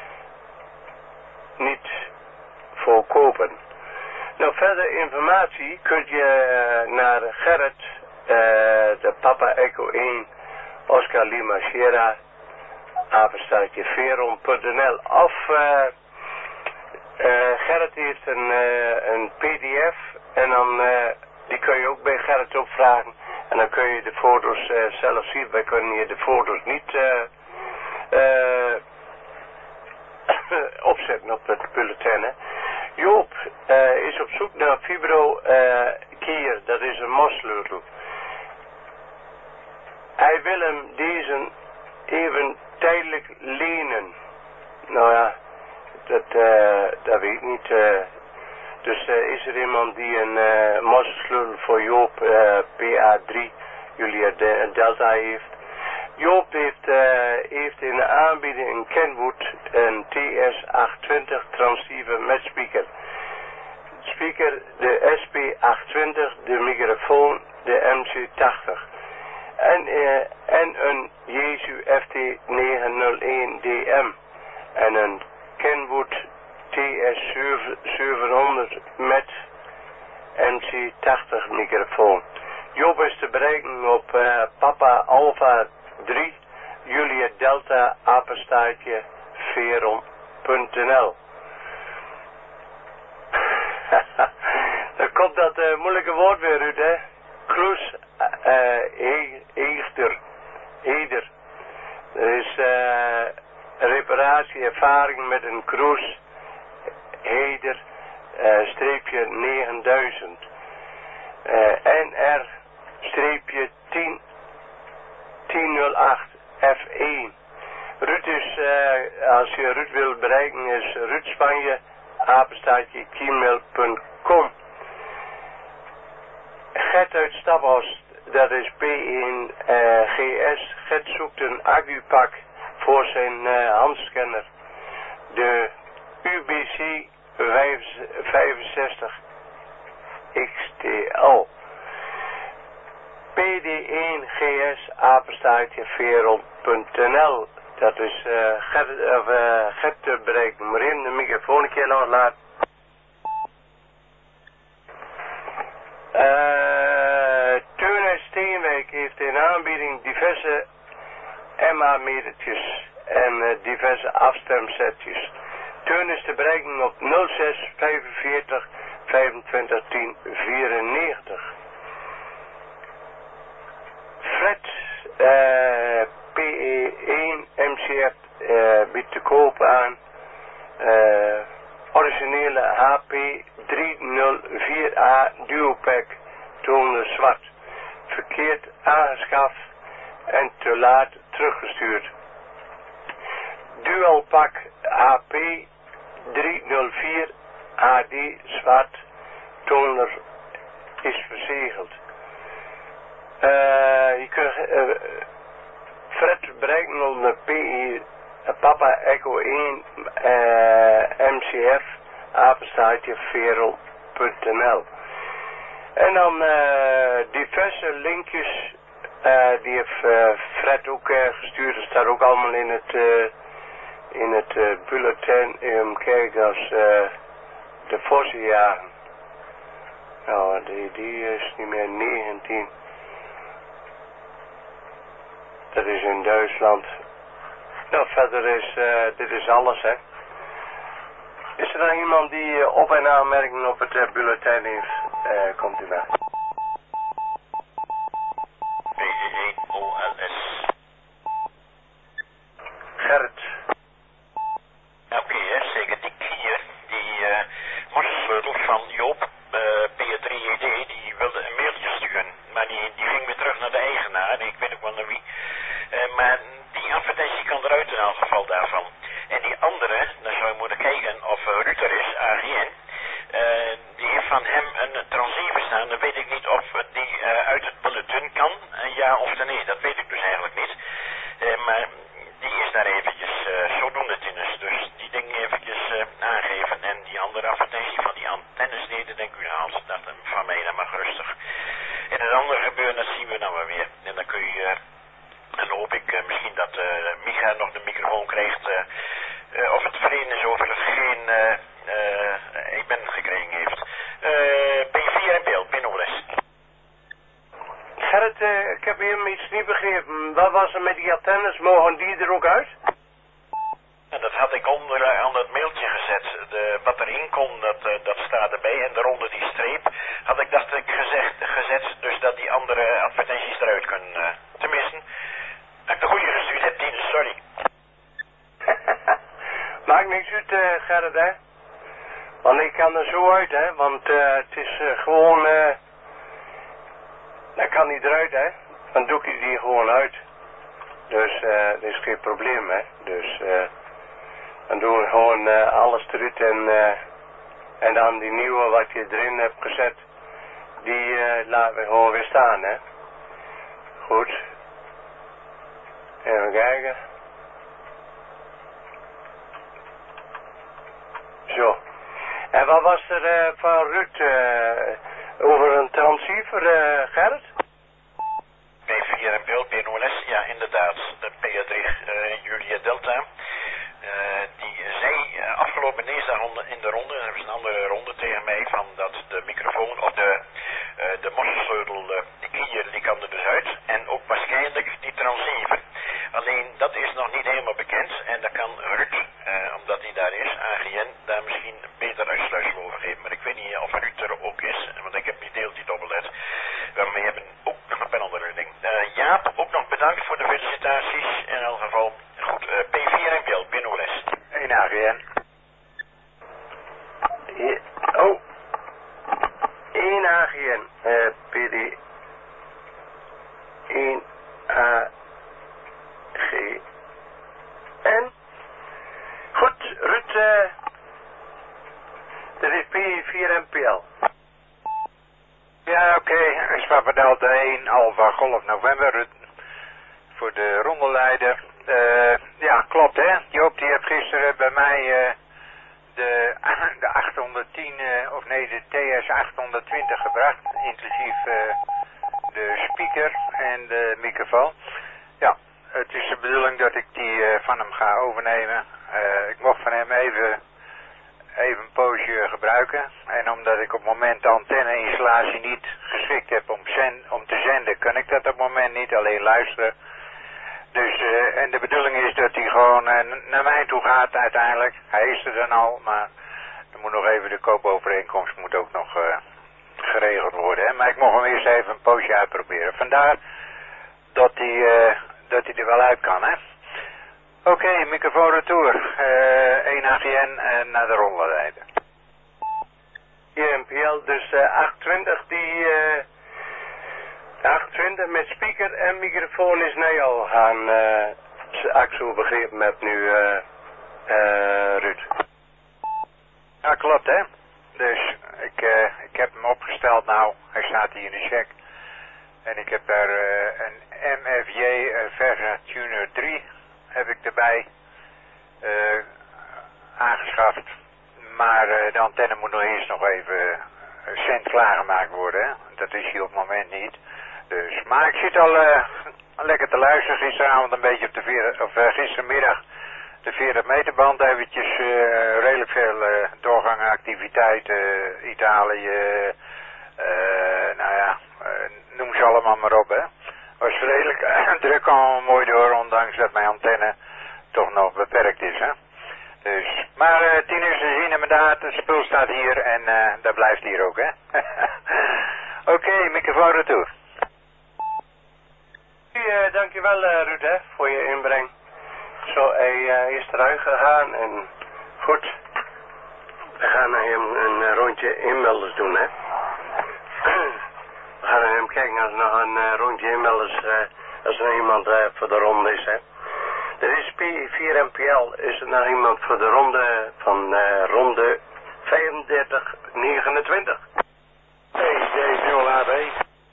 niet voor kopen. Nou, verder informatie kun je uh, naar Gerrit, uh, de Papa Echo één, Oscar Lima Sierra, apenstaartje veron punt n l. Of uh, uh, Gerrit heeft een, uh, een P D F en dan uh, die kun je ook bij Gerrit opvragen. En dan kun je de foto's uh, zelf zien. Wij kunnen hier de foto's niet uh, uh, opzetten op het bulletin. Hè. Joop uh, is op zoek naar fibro uh, kier. Dat is een mossleutel. Hij wil hem deze even tijdelijk lenen. Nou ja, dat, uh, dat weet ik niet. Uh, dus uh, is er iemand die een uh, mosselsleutel voor Joop uh, P A drie Julia de Delta heeft. Joop heeft, uh, heeft in de aanbieding een Kenwood een T S achthonderdtwintig transceiver met speaker. Speaker de S P achthonderdtwintig, de microfoon de M C tachtig. En, uh, en een Jesu F T negenhonderdéén D M. En een Kenwood T S zevenhonderd met M C tachtig microfoon. Joop is te bereiken op uh, Papa Alpha drie Julia Delta apenstaartje veron punt n l. Dan komt dat uh, moeilijke woord weer uit, hè? Kloes uh, Eegder. Eder. Er is uh, reparatieervaring met een Cruise Heder uh, streepje negenduizend. Uh, N R streepje tien nul acht F één. Ruud is, uh, als je Ruud wil bereiken, is Ruud Spanje, apenstaartje gmail punt com. Gert uit Staphorst, dat is P één uh, G S. Gert zoekt een accupak voor zijn uh, handscanner. De U B C vijfenzestig X T L. P D één G S apenstaartje veron punt n l. Dat is uh, Gert, of, uh, Gert te bereiken. Maar in de microfoon een keer loslaten. Uh, Teun uit Steenwijk heeft in aanbieding diverse M A-metertjes en uh, diverse afstemsetjes. Teun is te bereiken op nul zes vijfenveertig vijfentwintig tien vierennegentig. Fred uh, P E één M C F uh, biedt te koop aan uh, originele H P driehonderdvier A Duopack tonen zwart. Verkeerd aangeschaft en te laat teruggestuurd. Dualpak H P driehonderdvier H D zwart toner is verzegeld. Uh, je kunt uh, Fred bereiken onder P I Papa Echo één uh, M C F apenstaartje veron punt n l. En dan uh, diverse linkjes uh, die heeft uh, Fred ook uh, gestuurd. Dat staat ook allemaal in het uh, in het uh, bulletin. Um, kijk als uh, de Vossenjagen. Nou, die, die is niet meer negentien. Dat is in Duitsland. Nou, verder is, uh, dit is alles, hè. Is er dan iemand die uh, op- en aanmerking op het uh, bulletin heeft? Uh, komt u maar. P E één O L S. Gerrit. Oké, okay, zeker. Die Kier, die uh, mosselsleutel van Joop, uh, P drie E D, die wilde een mailtje sturen. Maar die, die ging weer terug naar de eigenaar, ik weet ook wel naar wie. Uh, maar die advertentie kan eruit in elk geval daarvan. En die andere, dan zou je moeten kijken of uh, Ruud er is, A G N. Uh, die heeft van hem een transceiver staan. Dan weet ik niet of die uh, uit het bulletin kan. Uh, ja of nee, dat weet ik dus eigenlijk niet. Uh, maar die is daar eventjes uh, zodoende tennis. Dus die ding eventjes uh, aangeven. En die andere advertentie van die antennes deden, denk u, haalt dat van mij dan maar rustig. En het andere gebeuren, dat zien we dan wel weer. En dan kun je... Uh, En dan hoop ik uh, misschien dat uh, Micha nog de microfoon krijgt. Uh, uh, of het vrede is over hetgeen uh, uh, ik ben gekregen heeft. Uh, P vier en beeld, Pinoles. Gerrit, uh, ik heb hier iets niet begrepen. Wat was er met die antennes? Mogen die er ook uit? En dat had ik onder uh, aan het mailtje gezet. De, wat erin kon, dat, uh, dat staat erbij. En daaronder die streep had ik, dacht ik, gezegd, gezet. Dus dat dat die andere advertenties eruit kunnen. Uh, tenminste, dat ik de goede gestuurd heb, Tien, sorry. Maakt niks uit, uh, Gerrit, hè. Want ik kan er zo uit, hè. Want uh, het is uh, gewoon... Uh, dat kan niet eruit, hè. Dan doe ik die gewoon uit. Dus uh, dat is geen probleem, hè. Dus uh, dan doen we gewoon uh, alles eruit en... Uh, en dan die nieuwe wat je erin hebt gezet... Die uh, laten we gewoon weer staan, hè. Goed. Even kijken. Zo. En wat was er uh, van Ruud uh, over een transceiver, uh, Gerrit? P vier en beeld, P N O S, ja inderdaad. De P drie uh, Julia Delta. Uh, die zei uh, afgelopen dinsdag in de ronde, dan hebben ze een andere ronde tegen mij, van dat de microfoon of de, uh, de mosselsleutel, uh, de kier, die kan er dus uit. En ook waarschijnlijk die transceiver. Alleen dat is nog niet helemaal bekend en dat kan Ruud, uh, omdat hij daar is, A G N, daar misschien beter uitsluitsel over geven. Maar ik weet niet of Ruud er ook is, want ik heb die deeltje dobbellet. Uh, we hebben ook nog een panel ding. Uh, Jaap, ook nog bedankt voor de felicitaties. In elk geval, goed, uh, P vier en beeld, P N O S. één A G N. Ja, oh. één A G N. Uh, P D. één A G N. Goed, Ruud, uh, dat is P vier M P L. Ja, oké. Okay. Is Papa Delta één, Alpha Golf November. Ruud, voor de rondeleider. Uh, ja, klopt hè. Joop die heeft gisteren bij mij uh, de, de achthonderdtien, uh, of nee, de T S achthonderdtwintig gebracht. Inclusief uh, de speaker en de microfoon. Ja, het is de bedoeling dat ik die uh, van hem ga overnemen. Uh, ik mocht van hem even, even een poosje gebruiken. En omdat ik op het moment de antenne-installatie niet geschikt heb om, zend, om te zenden, kan ik dat op het moment niet, alleen luisteren. Dus, uh, en de bedoeling is dat hij gewoon uh, naar mij toe gaat uiteindelijk. Hij is er dan al, maar er moet nog even de koopovereenkomst moet ook nog uh, geregeld worden. Hè? Maar ik mocht hem eerst even een poosje uitproberen. Vandaar dat hij, uh, dat hij er wel uit kan, hè. Oké, okay, microfoon retour. Uh, één A G N en naar de rollenleider. Ja, M P L, dus uh, achthonderdtwintig die... Uh... achthonderdtwintig met speaker en microfoon is naar jou gaan, uh, als ik zo begrepen heb nu, uh, uh, Ruud. Ja, klopt hè. Dus ik, uh, ik heb hem opgesteld nou, hij staat hier in de check. En ik heb daar uh, een M F J uh, Versa Tuner drie heb ik erbij uh, aangeschaft. Maar uh, de antenne moet nog eerst nog even uh, cent klaargemaakt worden, hè. Dat is hier op het moment niet. Dus, maar ik zit al uh, lekker te luisteren. Gisteravond een beetje op de veertig, of uh, gistermiddag de veertig meter band eventjes uh, redelijk veel uh, doorgangactiviteit, uh, Italië, uh, nou ja, uh, noem ze allemaal maar op hè. Was redelijk uh, druk allemaal mooi door, ondanks dat mijn antenne toch nog beperkt is hè. Dus, maar uh, tien uur te zien inderdaad, het spul staat hier en uh, dat blijft hier ook hè. Oké, okay, microfoon retour. Uh, dankjewel uh, Ruud hè, voor je inbreng. Zo, hij uh, is eruit gegaan en goed. We gaan naar hem een uh, rondje inmelders doen hè. We gaan naar hem kijken als er nog een uh, rondje inmelders, uh, als er iemand uh, voor de ronde is hè. Er is P vier M P L, is er nog iemand voor de ronde van uh, ronde vijfendertig negenentwintig. P D nul A B.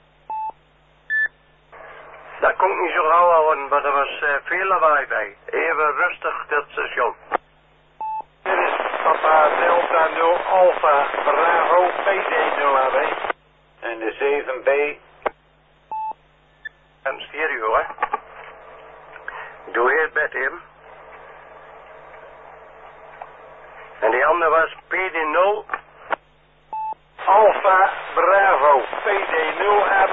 Dat kon niet zo gauw houden, maar er was uh, veel lawaai bij. Even rustig dat station. Dit is Papa Delta nul Alpha Bravo P D nul A B. En de zeven B. En stereo hè. Doe eerst met hem. En die andere was P D nul Alpha Bravo P D nul A B.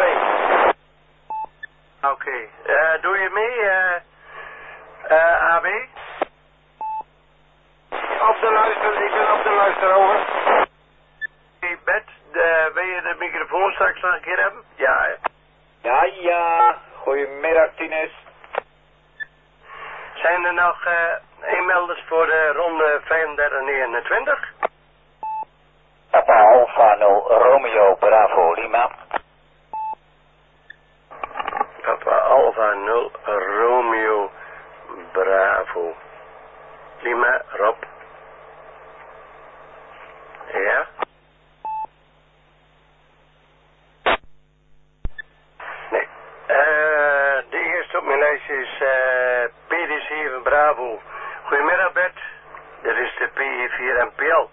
Oké, okay. uh, doe je mee, uh, uh, A B? Op de luister, ik ben op de luister, over. Hey, Bert, uh, wil je de microfoon straks nog een keer hebben? Ja, hè? Ja, ja. Goedemiddag, Tinus. Zijn er nog uh, inmelders voor de ronde vijfendertig negenentwintig? Papa Alfa nul Romeo Bravo Lima. Papa Alfa nul Romeo Bravo Lima, Rob. Ja? Nee. Uh, de eerste op mijn lijst is uh, P D zeven Bravo. Goedemiddag Bert. Dit is de P E vier M P L.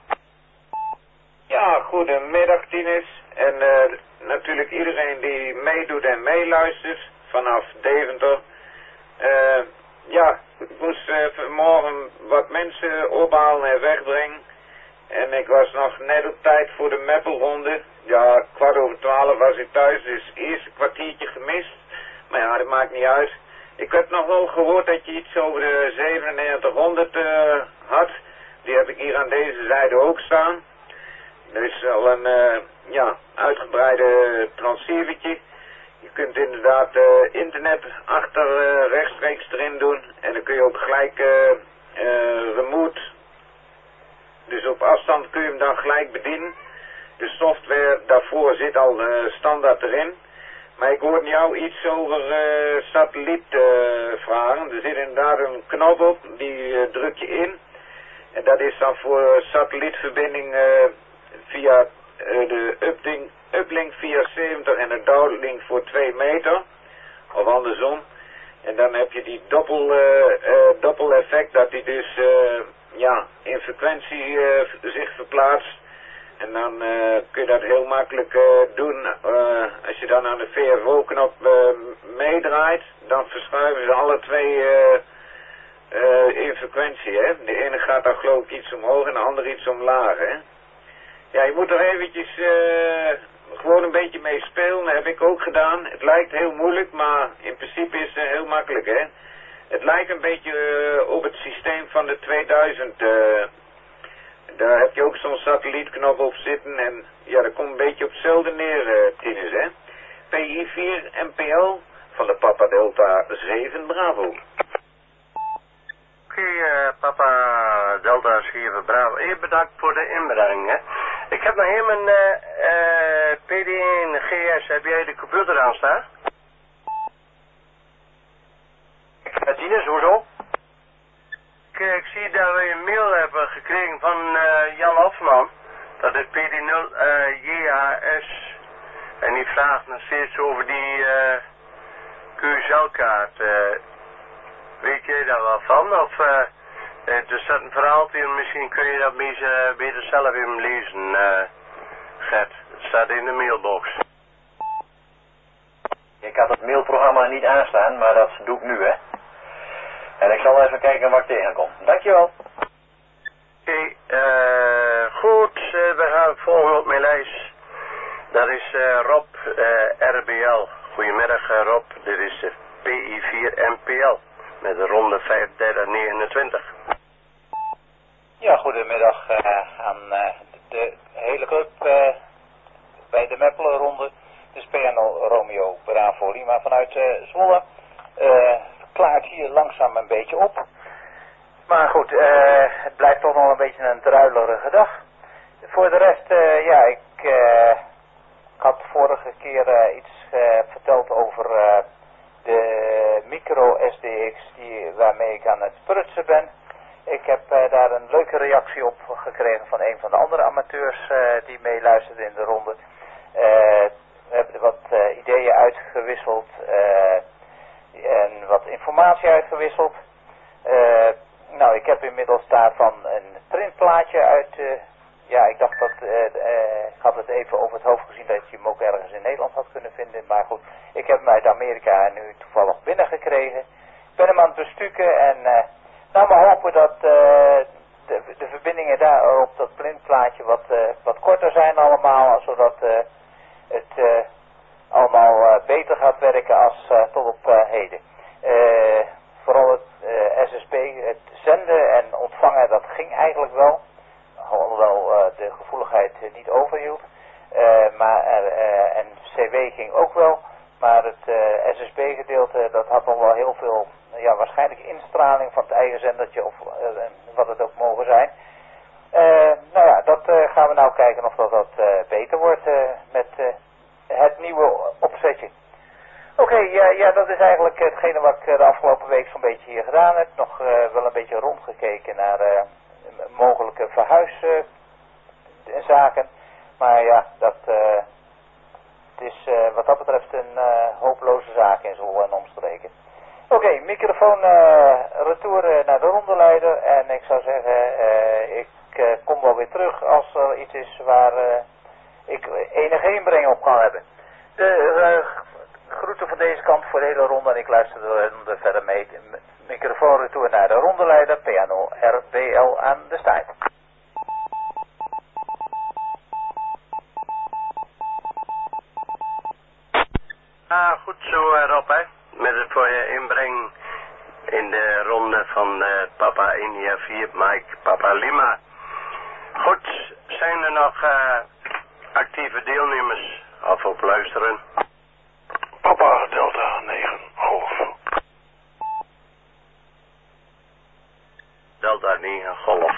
Ja, goedemiddag Tinus. En uh, natuurlijk iedereen die meedoet en meeluistert vanaf Deventer. Uh, ja, ik moest uh, vanmorgen wat mensen ophalen en wegbrengen. En ik was nog net op tijd voor de Meppelronde. Ja, kwart over twaalf was ik thuis, dus het eerste kwartiertje gemist. Maar ja, dat maakt niet uit. Ik heb nog wel gehoord dat je iets over de zevenennegentighonderd uh, had. Die heb ik hier aan deze zijde ook staan. Er is al een uh, ja, uitgebreide transceivertje. Je kunt inderdaad uh, internet achter uh, rechtstreeks erin doen. En dan kun je ook gelijk uh, uh, remote. Dus op afstand kun je hem dan gelijk bedienen. De software daarvoor zit al uh, standaard erin. Maar ik hoorde jou iets over uh, satelliet uh, vragen. Er zit inderdaad een knop op, die uh, druk je in. En dat is dan voor satellietverbinding uh, via uh, de uplink, uplink vierenzeventig en de downlink voor twee meter. Of andersom. En dan heb je die doppel, uh, uh, doppel effect dat die dus uh, ja, in frequentie uh, zich verplaatst. En dan uh, kun je dat heel makkelijk uh, doen. Uh, als je dan aan de V F O-knop uh, meedraait, dan verschuiven ze alle twee uh, uh, in frequentie. Hè? De ene gaat dan geloof ik iets omhoog en de andere iets omlaag. Hè? Ja, je moet er eventjes uh, gewoon een beetje mee spelen. Dat heb ik ook gedaan. Het lijkt heel moeilijk, maar in principe is het heel makkelijk. Hè? Het lijkt een beetje uh, op het systeem van de tweeduizend. Uh, Daar heb je ook zo'n satellietknop op zitten en ja, dat komt een beetje op hetzelfde neer, uh, Tinus, hè. P I vier M P L van de Papa Delta zeven Bravo. Oké, okay, uh, Papa Delta zeven Bravo. Even bedankt voor de inbreng, hè. Ik heb nog hier mijn uh, uh, P D één G S. Heb jij de computer aan staan? Uh, Tinus, hoezo? Ik zie dat we een mail hebben gekregen van uh, Jan Hofman. Dat is P D nul uh, J H S. En die vraagt nog steeds over die uh, Q S L-kaart. Uh, weet jij daar wel van? Of uh, er staat een verhaaltje in, misschien kun je dat beter, beter zelf even lezen, uh, Gert. Het staat in de mailbox. Ik had het mailprogramma niet aanstaan, maar dat doe ik nu, hè. En ik zal even kijken wat ik tegenkom. Dankjewel. Oké, okay, uh, goed. Uh, we gaan volgen op mijn lijst. Dat is uh, Rob, uh, R B L. Goedemiddag uh, Rob. Dit is de P I vier M P L. Met de ronde vijfendertig negenentwintig. Ja, goedemiddag uh, aan uh, de hele club uh, bij de Meppelenronde. Dus P N L Romeo Bravo Lima vanuit uh, Zwolle. Uh, klaart hier langzaam een beetje op. Maar goed, uh, het blijft toch nog een beetje een druilerige dag. Voor de rest, uh, ja, ik, uh, ik had vorige keer uh, iets uh, verteld over uh, de micro S D X die, waarmee ik aan het prutsen ben. Ik heb uh, daar een leuke reactie op gekregen van een van de andere amateurs uh, die meeluisterden in de ronde. Uh, we hebben er wat uh, ideeën uitgewisseld. Uh, En wat informatie uitgewisseld. Uh, nou, ik heb inmiddels daarvan een printplaatje uit. Uh, ja, ik dacht dat. Uh, uh, ik had het even over het hoofd gezien dat je hem ook ergens in Nederland had kunnen vinden. Maar goed, ik heb hem uit Amerika nu toevallig binnengekregen. Ik ben hem aan het bestukken en. Uh, nou, maar hopen dat uh, de, de verbindingen daar op dat printplaatje wat, uh, wat korter zijn allemaal. Zodat uh, het. Uh, allemaal uh, beter gaat werken als uh, tot op uh, heden. Uh, vooral het uh, S S B, het zenden en ontvangen, dat ging eigenlijk wel. Hoewel uh, de gevoeligheid uh, niet overhield. Uh, maar uh, uh, en C W ging ook wel. Maar het uh, S S B-gedeelte, dat had nog wel heel veel, ja, waarschijnlijk instraling van het eigen zendertje of uh, wat het ook mogen zijn. Uh, nou ja, dat uh, gaan we nou kijken of dat, dat uh, beter wordt uh, met uh, het nieuwe opzetje. Oké, okay, ja, ja, dat is eigenlijk hetgene wat ik de afgelopen week zo'n beetje hier gedaan heb. Nog uh, wel een beetje rondgekeken naar uh, mogelijke verhuiszaken. Uh, maar ja, dat uh, het is uh, wat dat betreft een uh, hopeloze zaak in Zwolle en omstreken. Oké, okay, microfoon uh, retour uh, naar de rondeleider. En ik zou zeggen, uh, ik uh, kom wel weer terug als er iets is waar uh, ik enige inbreng op kan hebben. De uh, groeten van deze kant voor de hele ronde en ik luister de ronde verder mee. Microfoon retour naar de rondeleider, piano R B L aan de start. Ah, goed zo uh, Rob, hè. Met het voor je inbreng in de ronde van uh, Papa India vier, Mike Papa Lima. Goed, zijn er nog uh, actieve deelnemers of op luisteren? Papa Delta negen Golf. Delta negen Golf.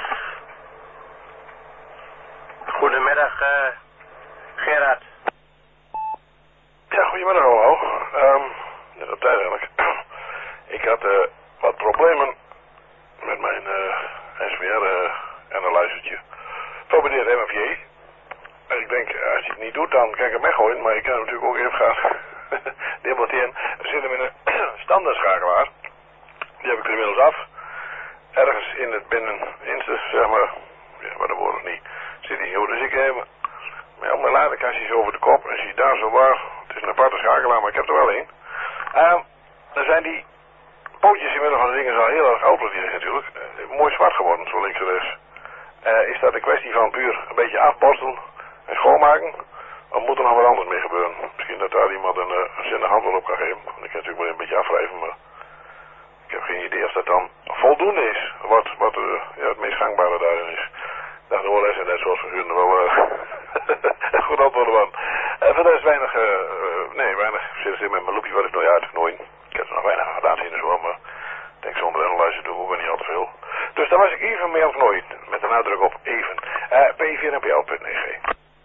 Goedemiddag uh, Gerard. Ja, goedemiddag allemaal. Um, net op tijd eigenlijk. Ik had uh, wat problemen met mijn uh, S V R-analysertje. Uh, Probeer het M F J. En ik denk, als je het niet doet, dan kan ik hem weggooien. Maar ik kan hem natuurlijk ook even gaan demonteren. We zitten met een standaardschakelaar. Die heb ik er inmiddels af. Ergens in het binneninste, zeg maar. Ja, maar dat wordt het niet. Zit hij zo. Dus ik heb met al mijn laderkastjes over de kop. En zie daar zo waar. Het is een aparte schakelaar, maar ik heb er wel één. Uh, dan zijn die pootjes inmiddels van de dingen al heel erg oud natuurlijk. Uh, mooi zwart geworden, zo links en rechts. Uh, is dat een kwestie van puur een beetje afborstelen en schoonmaken? Of moet er nog wat anders mee gebeuren? Misschien dat daar iemand een, uh, een zinnig antwoord op kan geven. Want ik kan natuurlijk wel een beetje afwrijven, maar ik heb geen idee of dat dan voldoende is. Wat, wat uh, ja, het meest gangbare daarin is. Dat de oorlog en net zoals we wel uh, goed antwoorden van. Uh, verder is weinig, uh, uh, nee, weinig zit er met mijn loopje wat ik nou ja uitgenooi. Ik heb er nog weinig gedaan zien, dus wel, maar ik denk zonder analyse doe ik ook wel niet al te veel. Dus daar was ik even mee aan het knooien, met de nadruk op even. Uh, P vier N P L punt negen.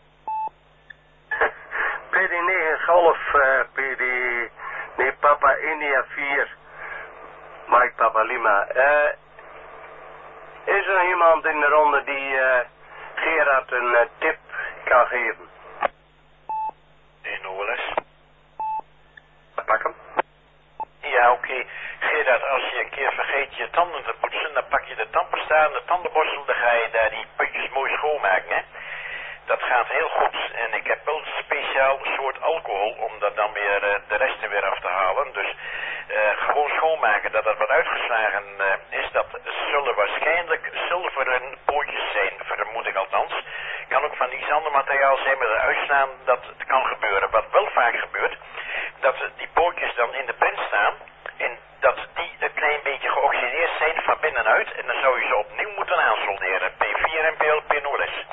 P D negen Golf, uh, P D, nee, Papa India vier, Mike Papa Lima. Uh, is er iemand in de ronde die uh, Gerard een uh, tip kan geven? In O L S. Pak hem. Ja, oké. Okay. Gerard, als je een keer vergeet je tanden te poetsen, dan pak je de tandpasta en de tandenborstel, dan ga je daar die puntjes mooi schoonmaken, hè. Dat gaat heel goed. En ik heb wel een speciaal soort alcohol om dat dan weer uh, de rest er weer af te halen. Dus uh, gewoon schoonmaken dat dat wat uitgeslagen uh, is. Dat zullen waarschijnlijk zilveren pootjes zijn, vermoed ik althans. Kan ook van iets ander materiaal zijn met een uitslaan, dat het kan gebeuren. Wat wel vaak gebeurt, dat die pootjes dan in de print staan en dat die een klein beetje geoxideerd zijn van binnenuit. En dan zou je ze opnieuw moeten aansolderen. P vier N P L P nul S.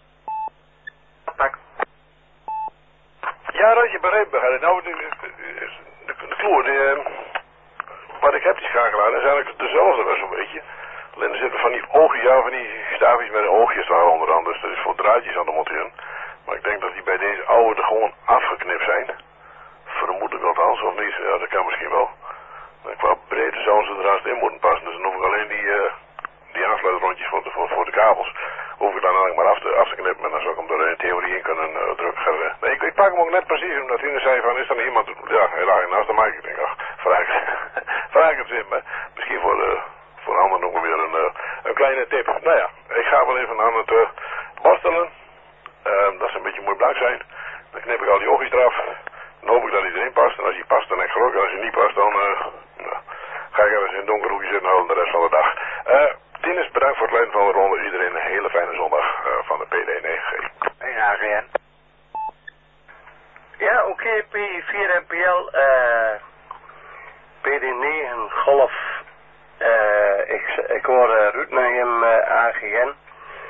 Ja, dat je begrijpt, begrijp. Nou, de, de, de, de kloer, de, wat ik heb, die schakelaar, is eigenlijk dezelfde wel zo'n beetje. Alleen er zitten van die oogjes, ja, van die staafjes met oogjes daar onder andere, dus dat is voor draadjes aan de monteren. Maar ik denk dat die bij deze oude er gewoon afgeknipt zijn. Vermoed ik althans, of niet? Ja, dat kan misschien wel. Maar qua breedte zouden ze er haast in moeten passen, dus dan hoef ik alleen die, uh, die aansluitrondjes voor de, voor, voor de kabels. Hoef ik dan eigenlijk maar af te, af te knippen en dan zou ik hem er in theorie in kunnen uh, drukken. Nee, ik, ik pak hem ook net precies omdat hij zei van, is er nou iemand, ja, heel laag naast de mic. Ik denk, ach, vraag, vraag het in me. Misschien voor, uh, voor anderen ook weer een, uh, een kleine tip. Nou ja, ik ga wel even aan het uh, borstelen. Uh, dat ze een beetje mooi blank zijn. Dan knip ik al die oogjes eraf. Dan hoop ik dat hij erin past. En als hij past, dan heb ik geluk. En als hij niet past, dan uh, nou, ga ik ergens in een donker hoekje zitten houden de rest van de dag. Uh, Tinus, bedankt voor het leiden van de ronde. Iedereen een hele fijne zondag uh, van de P D negen G. En A G N. Ja, oké, okay, P vier N P L, uh, P D negen Golf. Uh, ik, ik hoor uh, Ruud naar hem, uh, A G N.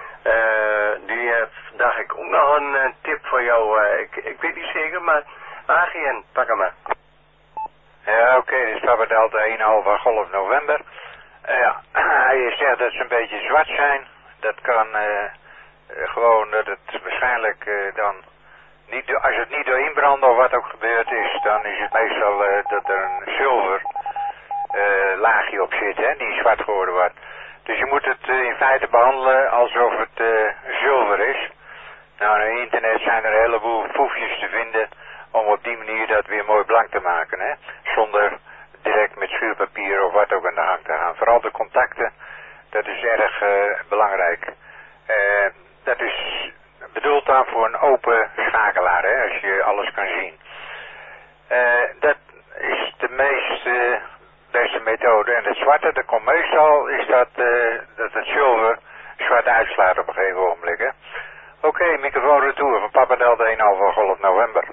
Uh, die heeft, dacht ik, ook nog een uh, tip voor jou. Uh, ik, ik weet niet zeker, maar Agien, pak hem maar. Ja, oké, okay, dit is Papa Delta één Alpha Golf November. Uh, ja, je zegt dat ze een beetje zwart zijn. Dat kan uh, uh, gewoon dat het waarschijnlijk uh, dan niet, als het niet door inbranden of wat ook gebeurd is, dan is het meestal uh, dat er een zilver uh, laagje op zit, hè, die zwart geworden wordt. Dus je moet het uh, in feite behandelen alsof het uh, zilver is. Nou, op internet zijn er een heleboel foefjes te vinden om op die manier dat weer mooi blank te maken, hè. Zonder direct met schuurpapier of wat ook aan de gang te gaan. Vooral de contacten, dat is erg uh, belangrijk. Uh, dat is bedoeld dan voor een open schakelaar, hè, als je alles kan zien. Uh, dat is de meest uh, beste methode. En het zwarte, dat komt meestal, is dat, uh, dat het zilver zwart uitslaat op een gegeven ogenblik, hè. Oké, okay, microfoon retour van Papa Delta één Alpha Golf November.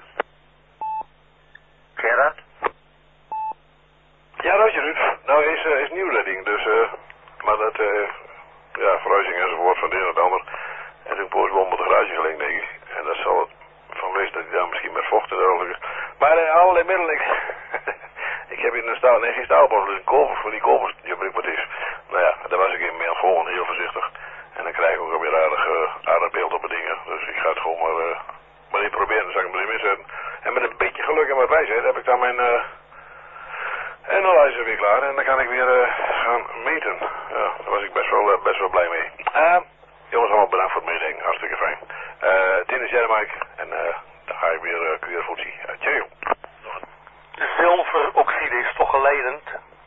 Gerard? Ja, dat je Ruud. Nou is, uh, is nieuwredding, dus, uh, maar dat, uh, ja, verhuizing enzovoort van de een naar de ander. En toen poosbom op de garage gelegen, denk ik. En dat zal het van wezen dat hij daar misschien met vocht en dergelijke. Maar uh, allerlei middelen, ik, ik heb in een staal, nee geen staalbos, dus een kogels, van die kogels, die heb ik wat is. Nou ja, daar was ik in mee aan het volgen, heel voorzichtig. En dan krijg ik ook alweer aardig, uh, aardig beeld op mijn dingen. Dus ik ga het gewoon maar, uh, maar niet proberen, dan zal ik hem erin inzetten. En met een beetje geluk en wat wijsheid heb ik dan mijn uh, analyzer weer klaar. En dan kan ik weer uh, gaan meten. Ja, daar was ik best wel, uh, best wel blij mee. Uh, jongens, allemaal bedankt voor het meedenken. Hartstikke fijn. Uh, Dennis Jeremijk. En uh, dan ga ik weer uh, kuurvoetsie. Uh, Tjeo. Zilveroxide is toch geleidend?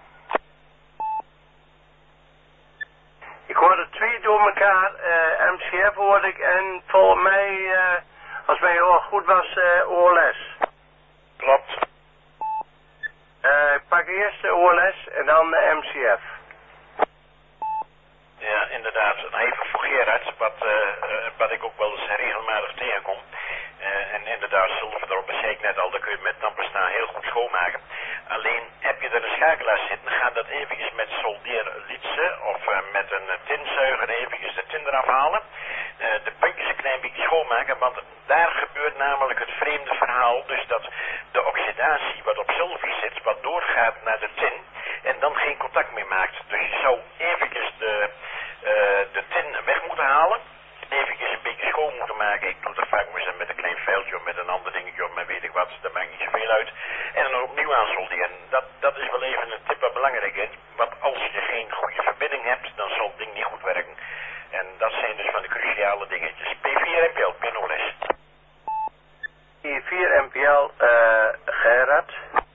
Ik hoorde twee door elkaar, uh, M C F hoorde ik en volgens mij, uh, als mijn oor goed was, uh, O L S. Klopt. Uh, ik pak eerst de O L S en dan de M C F. Ja, inderdaad. Even voor Gerard, wat, uh, uh, wat ik ook wel eens regelmatig tegenkom. Uh, en inderdaad, zilver erop, zei ik net al, dan kun je met tandpasta heel goed schoonmaken. Alleen heb je er een schakelaar zitten, ga dat eventjes met soldeerlietsen of uh, met een tinzuiger eventjes de tin eraf halen. Uh, de puntjes een klein beetje schoonmaken, want daar gebeurt namelijk het vreemde verhaal. Dus dat de oxidatie wat op zilver zit, wat doorgaat naar de tin en dan geen contact meer maakt. Dus je zou eventjes de, uh, de tin weg moeten halen. Eventjes een beetje schoon moeten maken. Ik doe dat vaak maar eens met een klein vuiltje of met een ander dingetje of met weet ik wat. Dat maakt niet zoveel uit. En dan opnieuw aansolderen. Dat, dat is wel even een tip wat belangrijk is. Want als je geen goede verbinding hebt, dan zal het ding niet goed werken. En dat zijn dus van de cruciale dingetjes. P vier M P L, P N O S. P vier M P L, uh, Gerard.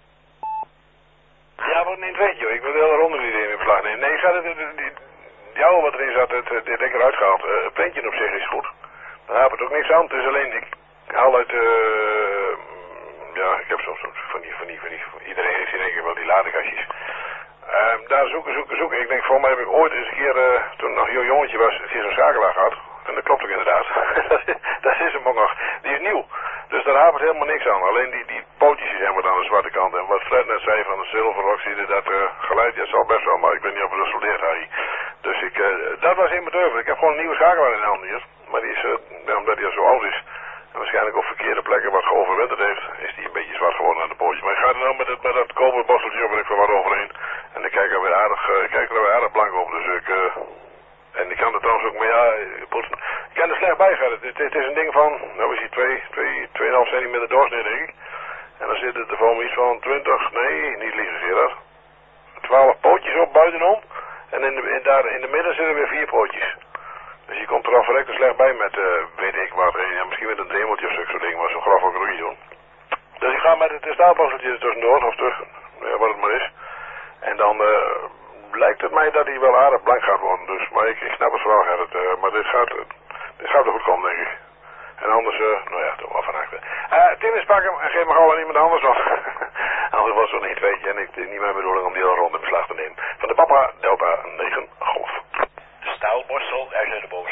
Ja, wat niet weet joh. Ik wil de hele ronde niet in beslag nemen. Nee, ik ga het... Die oude wat erin zat, het, het, het lekker uitgehaald. Uh, het printje op zich is goed. Daar heb ik ook niks aan. Het is alleen, ik haal uit, uh, ja, ik heb soms van die, van die, van die, iedereen heeft hier denk ik wel die ladekastjes. Uh, daar zoeken, zoeken, zoeken. Ik denk, voor mij heb ik ooit eens een keer, uh, toen ik nog een jong jongetje was, een keer zo'n schakelaar gehad. En dat klopt ook inderdaad. dat, is, dat is hem ook nog. Die is nieuw. Dus daar hapert helemaal niks aan. Alleen die, die pootjes zijn wat aan de zwarte kant. En wat Fred net zei van de zilveroxide, dat uh, geluid, dat zal best wel, maar ik weet niet of het gesoldeerd had. Dus ik, uh, dat was in mijn deuvel. Ik heb gewoon een nieuwe schakelaar in de hand hier. Maar die is, uh, omdat hij zo oud is, en waarschijnlijk op verkeerde plekken wat geoverwinterd heeft, is die een beetje zwart geworden aan de pootjes. Maar ik ga er nou met, het, met dat koper bosseltje of ik er wat overheen. En ik kijk er weer aardig, uh, ik kijk er weer aardig blank op. Dus ik, uh, en ik kan er trouwens ook, maar ja, ik kan er slecht bij gaan. Het, het is een ding van, nou is hij twee, twee, twee komma vijf centimeter doorsnee denk ik. En dan zit het er voor me iets van twintig, nee, niet liegen Gerard. twaalf pootjes op buitenom. En in de, in, daar, in de midden zitten weer vier pootjes. Dus je komt er al verrekt slecht bij met, uh, weet ik wat, ja, misschien met een dremeltje of zo'n ding, maar zo'n graf ook een doen. Dus ik ga met het staalpasseltje er tussendoor, of terug, ja, wat het maar is. En dan uh, lijkt het mij dat hij wel aardig blank gaat worden. Dus, maar ik, ik snap het vooral, Gerrit, uh, maar dit gaat, uh, dit gaat er goed komen, denk ik. En anders, uh, nou ja, toch wel van achter. Uh, Tinnis, pak hem en geef me gewoon aan iemand anders nog. Anders was het niet, weet je, en ik, het is niet mijn bedoeling om die hele rond in beslag te nemen. Van de Papa Delta negen Golf. De staalborstel uit de boze.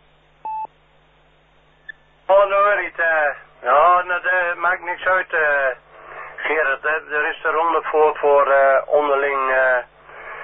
Oh, nou, Riet, uh, nou, dat uh, maakt niks uit, uh, Gerrit. Hè. Er is de ronde voor, voor uh, onderling uh,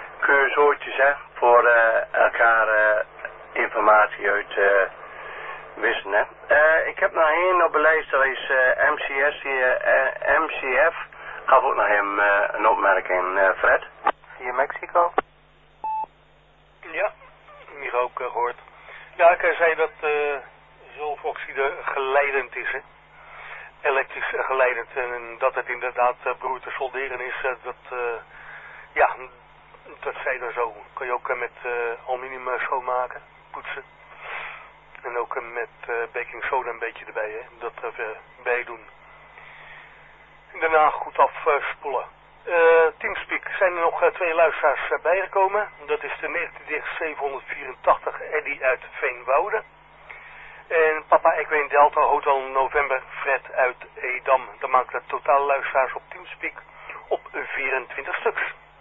keurzootjes, hè. Voor uh, elkaar uh, informatie uit uh, wisten, hè. Uh, ik heb nog één op de lijst, dat is uh, M C S, uh, M C F. Gaf ook nog hem uh, een opmerking, uh, Fred. Via Mexico? Ja, die ook uh, gehoord. Ja, ik uh, zei dat uh, zolfoxide geleidend is, hè. Elektrisch uh, geleidend. En dat het inderdaad uh, broer te solderen is, uh, dat, uh, ja, dat zei dan zo. Kan je ook uh, met uh, aluminium uh, schoonmaken, poetsen. En ook uh, met uh, baking soda een beetje erbij, hè. Dat even uh, bij doen. En daarna goed afspoelen. Uh, uh, Teamspeak zijn er nog uh, twee luisteraars uh, bijgekomen. Dat is de negentien zevenhonderdvierentachtig Eddy uit Veenwouden. En Papa Equine Delta Hotel November Fred uit Edam. Dan maakt het totaal luisteraars op Teamspeak op vierentwintig stuks.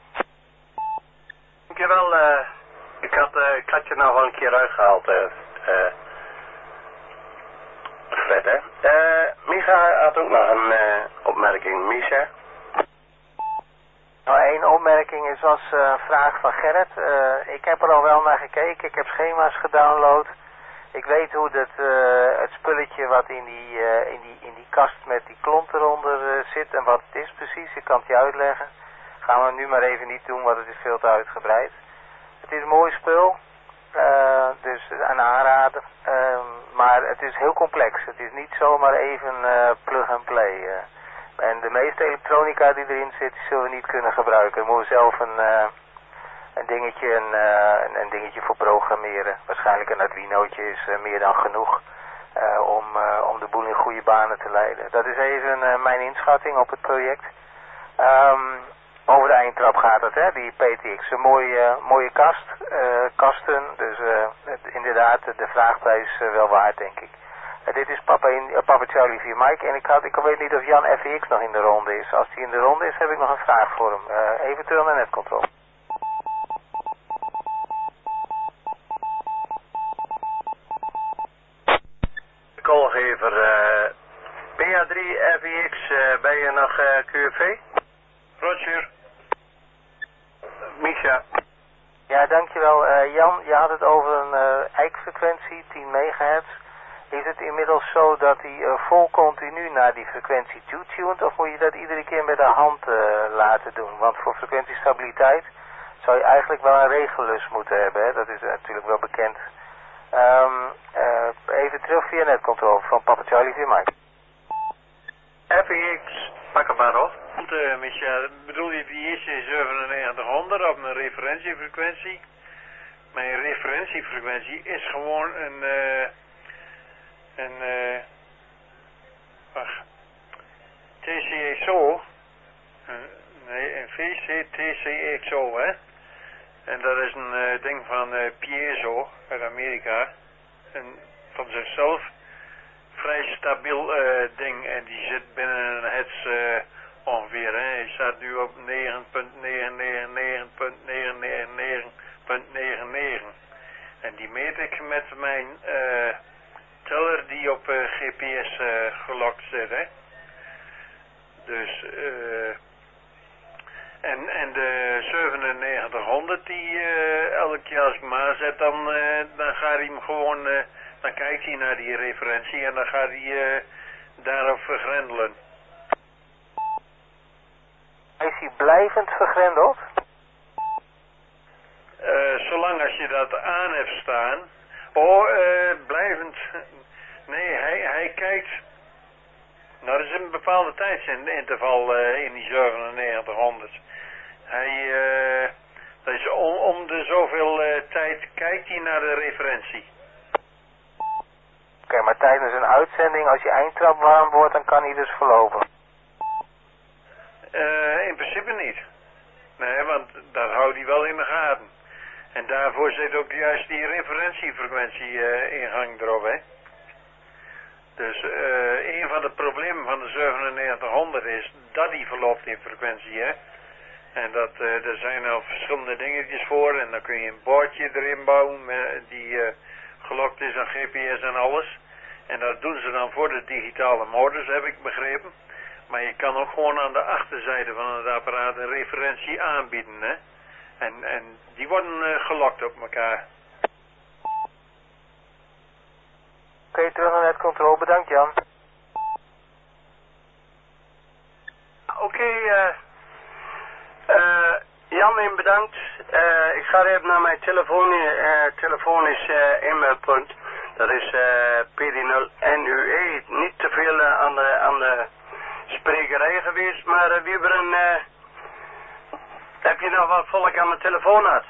Dankjewel, uh, ik, had, uh, ik had je nou wel een keer uitgehaald, uh, uh, Fred, hè. Uh, Micha had ook nog een uh, opmerking. Micha? Nou, één opmerking is als uh, vraag van Gerrit. Uh, ik heb er al wel naar gekeken, ik heb schema's gedownload. Ik weet hoe dat, uh, het spulletje wat in die, uh, in, die, in die kast met die klont eronder uh, zit en wat het is precies. Ik kan het je uitleggen. Gaan we nu maar even niet doen, want het is veel te uitgebreid. Het is een mooi spul, uh, dus een aanrader. Uh, maar het is heel complex. Het is niet zomaar even uh, plug and play. Uh. En de meeste elektronica die erin zit, die zullen we niet kunnen gebruiken. Daar moeten we zelf een, uh, een, dingetje, een, uh, een, een dingetje voor programmeren. Waarschijnlijk een Arduinootje is uh, meer dan genoeg uh, om, uh, om de boel in goede banen te leiden. Dat is even uh, mijn inschatting op het project. Um, over de eindtrap gaat het, hè, die P T X. Een mooie, mooie kast, uh, kasten, dus uh, het, inderdaad de vraagprijs uh, wel waard, denk ik. Uh, dit is Papa, in, uh, Papa Charlie via Mike en ik, had, ik weet niet of Jan F X nog in de ronde is. Als hij in de ronde is, heb ik nog een vraag voor hem. Uh, even terug naar netcontrol. Koolgever, uh, P A drie F I X, uh, ben je nog uh, Q F V? Roger. Misha. Ja, dankjewel. Uh, Jan, je had het over een uh, eikfrequentie, tien megahertz. Is het inmiddels zo dat hij uh, vol continu naar die frequentie toe-tuned, of moet je dat iedere keer met de hand uh, laten doen? Want voor frequentiestabiliteit zou je eigenlijk wel een regellus moeten hebben, hè? Dat is uh, natuurlijk wel bekend. Um, uh, even terug via netcontrole van Papa Charlie via Mike. F I X, pak hem maar op. Uh, Micha, bedoel je die I C zevenennegentighonderd op een referentiefrequentie? Mijn referentiefrequentie is gewoon een, uh, een, uh, wacht, T C X O, uh, nee, een V C T C X O, hè? En dat is een uh, ding van uh, Piezo uit Amerika, en van zichzelf vrij stabiel uh, ding, en die zit binnen een hertz uh, ongeveer, hè. Hij staat nu op negen punt negen negen negen punt negen negen negen punt negen negen. En die meet ik met mijn uh, teller die op uh, G P S uh, gelokt zit, hè. Dus, uh, en, en de zevenennegentighonderd die uh, elke keer als ik hem aanzet, dan, uh, dan gaat hij hem gewoon, uh, dan kijkt hij naar die referentie en dan gaat hij uh, daarop vergrendelen. Is hij blijvend vergrendeld? Uh, zolang als je dat aan hebt staan. Oh, uh, blijvend. Nee, hij, hij kijkt. Nou, dat is een bepaalde tijdsinterval uh, in die zevenennegentighonderd. Hij, uh, dat is om, om de zoveel uh, tijd kijkt hij naar de referentie. Oké, okay, maar tijdens een uitzending, als je eindtrap warm wordt, dan kan hij dus verlopen? Uh, in principe niet. Nee, want dat houdt hij wel in de gaten. En daarvoor zit ook juist die referentiefrequentie uh, in gang erop, hè. Dus uh, een van de problemen van de zevenennegentighonderd is dat die verloopt in frequentie, hè. En dat, uh, er zijn al verschillende dingetjes voor en dan kun je een bordje erin bouwen uh, die uh, gelokt is aan G P S en alles. En dat doen ze dan voor de digitale modus, heb ik begrepen. Maar je kan ook gewoon aan de achterzijde van het apparaat een referentie aanbieden, hè. En, en die worden uh, gelokt op elkaar. okay, terug naar het controle. Bedankt, Jan. Oké, okay, uh, uh, Jan, en bedankt. Uh, ik ga even naar mijn telefoon, uh, telefonisch uh, e-mailpunt. Dat is uh, P D nul N U E. Niet te veel uh, aan, de, aan de sprekerij geweest, maar uh, wie hebben een... Uh, heb je nog wat volk aan de telefoon had?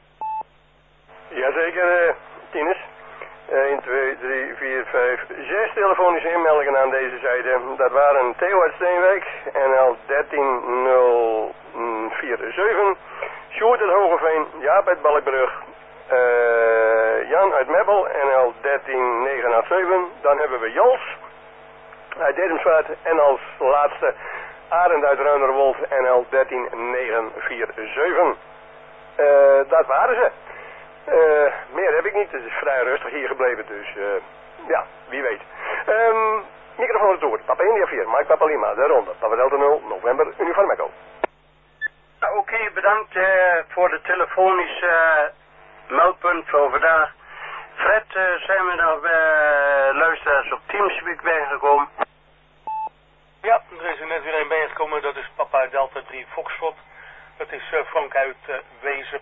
Jazeker, uh, Tinus. één, twee, drie, vier, vijf, zes telefonische inmeldingen aan deze zijde. Dat waren Theo uit Steenwijk, N L dertien nul vierentveertig. Sjoerd uit Hogeveen, Jaap uit Balkbrug, uh, Jan uit Meppel, N L dertien negenhonderdzeventig. Dan hebben we Jans uit Dedemsvaart en als laatste Arend uit Ruinerwold, N L dertien negenhonderdzevenenveertig. Uh, dat waren ze. Uh, meer heb ik niet, het is vrij rustig hier gebleven, dus uh, ja, wie weet. Um, microfoon is door, Papa India vier, Mike Papa Lima, de ronde, Papa Delta nul, November, Uniform Echo. Oké, okay, bedankt uh, voor de telefonische uh, meldpunt voor vandaag. Fred, uh, zijn we nog uh, luisteraars op Teamspeak bijgekomen? Ja, er is er net weer een bijgekomen, dat is Papa Delta drie Foxtrot. Dat is uh, Frank uit uh, Wezep.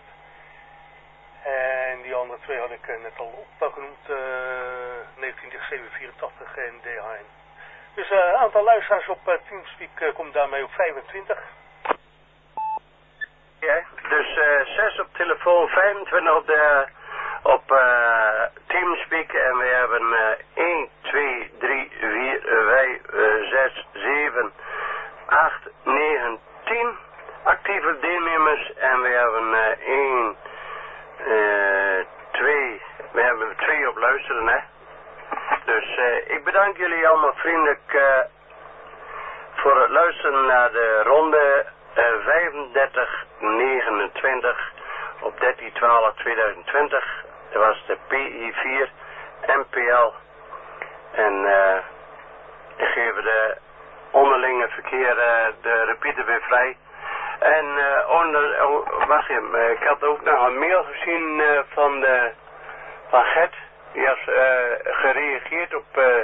En die andere twee had ik uh, net al opgenoemd, uh, negentien zevenhonderdvierentachtig en D H N. Dus het uh, aantal luisteraars op uh, Teamspeak uh, komt daarmee op vijfentwintig. Ja, dus uh, zes op telefoon, vijfentwintig op, de, op uh, Teamspeak en we hebben uh, één, twee, drie, vier, vijf, zes, zeven, acht, negen, tien actieve deelnemers en we hebben uh, één, twee, we hebben twee op luisteren, hè. Dus uh, ik bedank jullie allemaal vriendelijk uh, voor het luisteren naar de ronde uh, vijfendertig negenentwintig op dertien twaalf tweeduizend twintig. Dat was de P I vier M P L en uh, ik geef de onderlinge verkeer uh, de repeater weer vrij. En uh, onder, oh, wacht even, ik had ook nog een mail gezien uh, van, de, van Gert. Die had uh, gereageerd op, uh,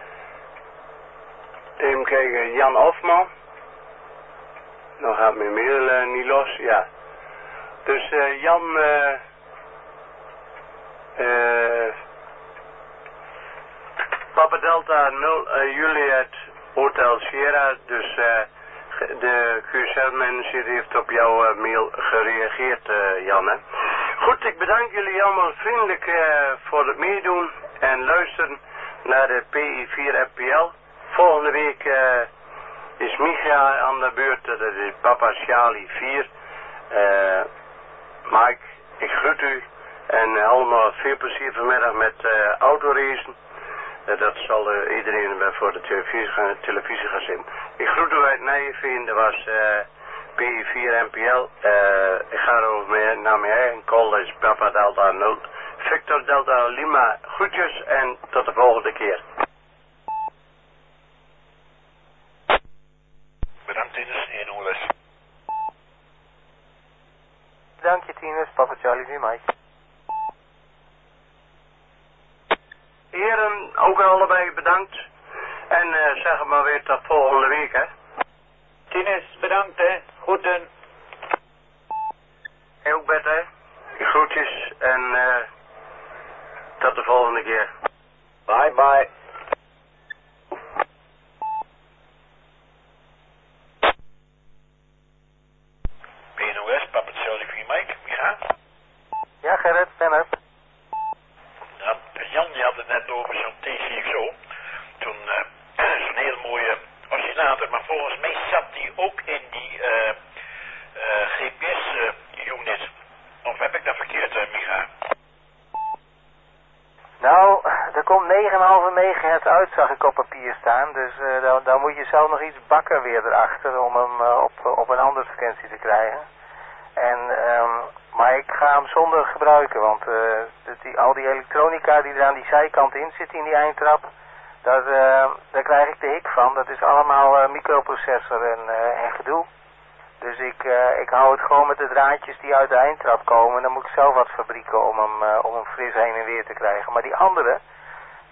even kijken, Jan Hofman. Nou gaat mijn mail uh, niet los, ja. Dus uh, Jan, uh, uh, Papa Delta nul, uh, Juliet Hotel Sierra, dus uh, de Q S L-manager heeft op jouw uh, mail gereageerd, uh, Jan. Hè? Goed, ik bedank jullie allemaal vriendelijk uh, voor het meedoen en luisteren naar de P I vier M P L. Volgende week uh, is Micha aan de beurt, dat is Papa Charlie vier. Uh, Mike, ik groet u en uh, allemaal veel plezier vanmiddag met uh, autoracen. Uh, dat zal uh, iedereen uh, voor de televisie gaan, televisie gaan zien. Ik groet u uit Nijveen, dat was uh, P I vier M P L. Uh, ik ga over mee, naar mijn eigen call, dat is Papa Delta nul. Victor Delta Lima, groetjes en tot de volgende keer. Bedankt Tinus, één les. Dank je Tinus, Papa Charlie vier Mike. Heren, ook allebei bedankt. En uh, zeg het maar weer tot volgende week, hè. Tinus, bedankt, hè. Groeten. Heel ook Bert, hè. Groetjes en uh, tot de volgende keer. Bye, bye. P N O S, Papa Charlie vier Mike, ja? Ja, Gerrit, ben er. Ja, Jan die had het net over zo'n T C X O. Toen uh, zo'n heel mooie oscillator, maar volgens mij zat die ook in die uh, uh, G P S-unit. Uh, of heb ik dat verkeerd, uh, Micha? Nou, er komt negen komma vijf megahertz uit, zag ik op papier staan. Dus uh, dan, dan moet je zelf nog iets bakken weer erachter om hem uh, op, op een andere frequentie te krijgen. En, um, maar ik ga hem zonder gebruiken, want uh, die, al die elektronica die er aan die zijkant in zit in die eindtrap, daar, uh, daar krijg ik de hik van. Dat is allemaal uh, microprocessor en, uh, en gedoe. Dus ik, uh, ik hou het gewoon met de draadjes die uit de eindtrap komen. Dan moet ik zelf wat fabrieken om hem, uh, om hem fris heen en weer te krijgen. Maar die andere,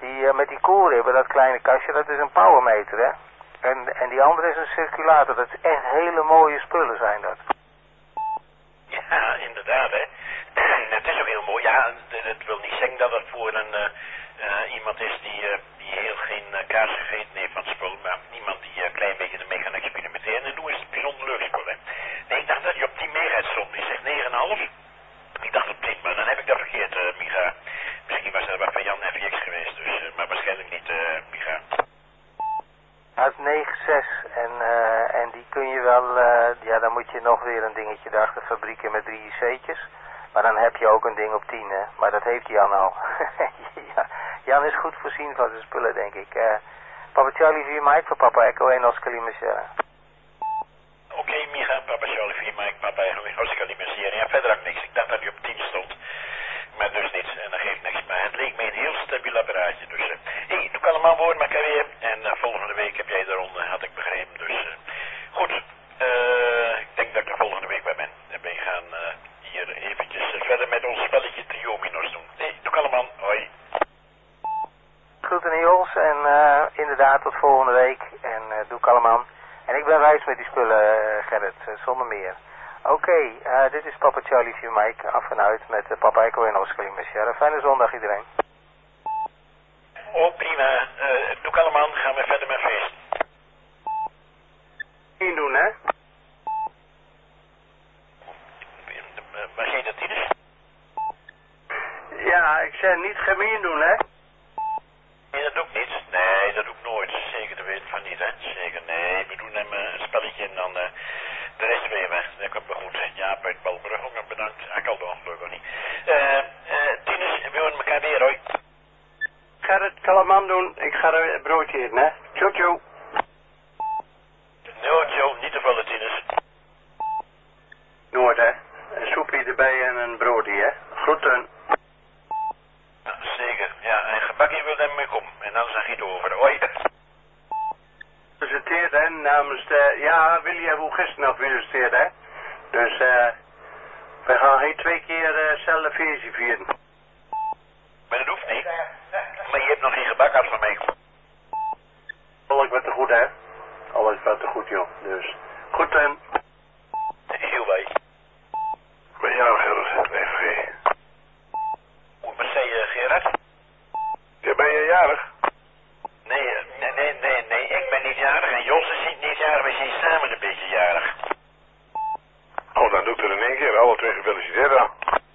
Die uh, met die koelribben, dat kleine kastje, dat is een powermeter, hè. En, en die andere is een circulator. Dat is echt hele mooie spullen zijn dat. Ja, inderdaad, hè. Het is ook heel mooi. Ja, het wil niet zeggen dat het voor een uh, uh, iemand is die, uh, die heel geen uh, kaas gegeten heeft van spul, maar iemand die een uh, klein beetje ermee gaan experimenteren. En toen is het bijzonder leuk spul, hè. Nee, ik dacht dat je op tien megahertz stond. Die zegt negen komma vijf. Ik dacht op tien, maar dan heb ik dat verkeerd, uh, Micha. Misschien was dat wat van Jan F X geweest, dus, uh, maar waarschijnlijk niet, uh, Micha. Uit negen komma zes en, uh, en die kun je wel, uh, ja dan moet je nog weer een dingetje erachter fabrieken met drie I C'tjes. Maar dan heb je ook een ding op tien, hè. Maar dat heeft Jan al. Ja, Jan is goed voorzien van zijn spullen, denk ik. Uh, Papa Charlie vier Mike voor Papa Echo en Oscar Lima Sierra. Oké, okay, Micha, Papa Charlie vier Mike, Papa Oscar Lima Sierra. Ja, verder ook niks. Ik dacht dat hij op tien stond. Maar dus niet. En dat geeft niks. Maar het leek me een heel stabiel apparaatje. Dus, hé, uh, hey, doe ik allemaal woord maar weer. En uh, volgende week heb jij de ronde, had ik begrepen. Dus, uh, goed. Uh, ik denk dat ik er volgende week bij ben. En wij gaan uh, hier eventjes uh, verder met ons spelletje Triominos doen. Nee, doe ik allemaal. Hoi. Groeten aan Jos en uh, inderdaad tot volgende week. En uh, doe ik allemaal. En ik ben wijs met die spullen, uh, Gerrit, uh, zonder meer. Oké, okay, uh, dit is Papa Charlie vier Mike, af en uit met uh, Papa Echo en Oscar Lima Sierra. Fijne zondag iedereen. Oh, prima. Uh, doe ik allemaal, gaan we verder met feest. Tien doen, hè? Waar zie je dat, Tinus? Ja, ik zei niet gemeen doen, hè? Nee, dat doe ik niet. Nee, dat doe ik nooit. Zeker te weten van niet, hè? Zeker, nee. We doen hem uh, een spelletje en dan uh, de rest weer weg. Dat komt wel goed. Ja, bij het Balbrug ook nog bedankt. Ik al door, leuk of niet. Eh, uh, uh, Tinus, we horen elkaar weer, hoi. Ik ga het kalaman doen. Ik ga er een broodje eten, hè? Tjo, tjo. No, Joe, niet te vallen, Tinus. Noord, hè? Een soepje erbij en een broodje, hè? Groeten. Ja, zeker. Ja, en gebakje wil hem mee komen. En dan zag je het over. Hoi. Gefeliciteerd, hè? Namens de... Ja, Willy heeft ook gisteren nog gefeliciteerd, hè? Dus, eh... Uh, we gaan geen twee keer dezelfde uh, feestje vieren. Maar dat hoeft niet. Maar je hebt nog geen gebak gehad van mij. Alles wat te goed, hè? Alles wat te goed, joh. Dus, goed, hè? Heel wij. Ben jij nou, Gerrit? Nee, vergeet. Wat zei je, Gerard? Ja, ben je jarig? Nee, nee, nee, nee, nee, ik ben niet jarig en Jos is niet jarig, we zijn samen een beetje jarig. Oh, dan doe ik het in één keer. Alle twee gefeliciteerd dan.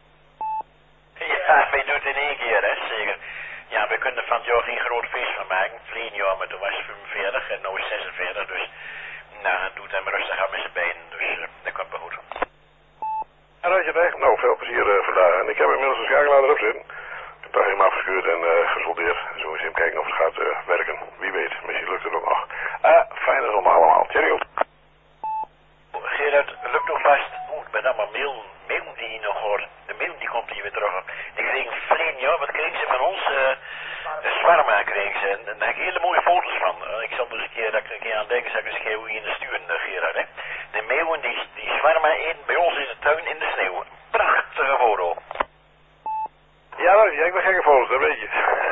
Ja, wij doen het in één keer, hè, zeker. Ja, we kunnen van jou geen groot feest van maken. Vliegen jaar, maar toen was vijfenveertig en nu is zesenveertig, dus... Nou, dan doet hem rustig aan met zijn benen, dus uh, dat komt wel goed. En dat je het nou, veel plezier uh, vandaag. En ik heb inmiddels een schakelaar erop zitten. Ik heb daar helemaal afgeschuurd en uh, gesoldeerd. Zo eens even kijken of het gaat uh, werken. Wie weet, misschien lukt het ook nog. Uh, fijne zondag allemaal. Cheerio. Gerard, lukt nog vast. Oeh, ik ben allemaal mail, mail die je nog hoort. De mail die komt hier weer terug. Ik kreeg verleden jaar, wat kreeg ze van ons? Uh, een zwarma kreeg ze. En, en daar heb ik hele mooie foto's van. Uh, ik zal dus een keer, dat ik er een keer aan denken, zal ik eens een keer hoe je in sturen, uh, Gerard. Hè? De meeuwen die, die zwarma eten bij ons in de tuin in de sneeuw. Prachtige foto. Ja, dat, ja, ik ben gekke foto's, dat weet je.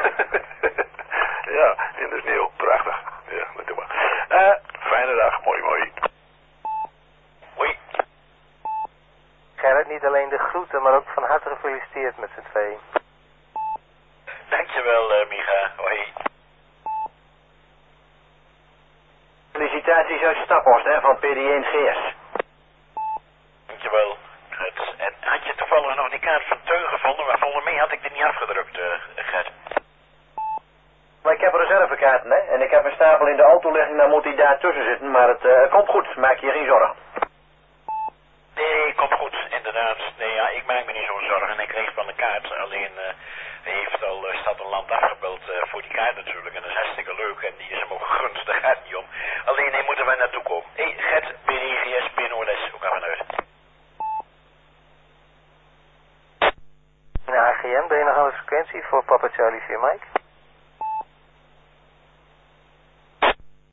Ja, in de sneeuw. Prachtig. Ja, dat doe maar. Uh, fijne dag. Mooi, mooi. Hoi. Gerrit, niet alleen de groeten, maar ook van harte gefeliciteerd met z'n tweeën. Dankjewel, uh, Micha. Hoi. Felicitaties uit Staphorst, hè, van P D één G S. Dankjewel. Gert. En had je toevallig nog die kaart van Teun gevonden, maar volgens mij had ik die niet afgedrukt, uh, Gert. Maar ik heb reservekaarten, hè, en ik heb een stapel in de auto liggen, dan moet hij daar tussen zitten, maar het uh, komt goed, maak je geen zorgen. Nee, komt goed, inderdaad. Nee, ja, ik maak me niet zo'n zorgen. Ik kreeg van de kaart, alleen uh, hij heeft al uh, stad en land afgebeld uh, voor die kaart natuurlijk. En dat is hartstikke leuk en die is hem ook gegund, daar gaat het niet om. Alleen hij moet er wel naartoe komen. Hé, hey, Gert, B D G S, P N O L S, hoe gaan we naar uit? In A G M ben je nog aan de frequentie voor Papa Charlie vier Mike?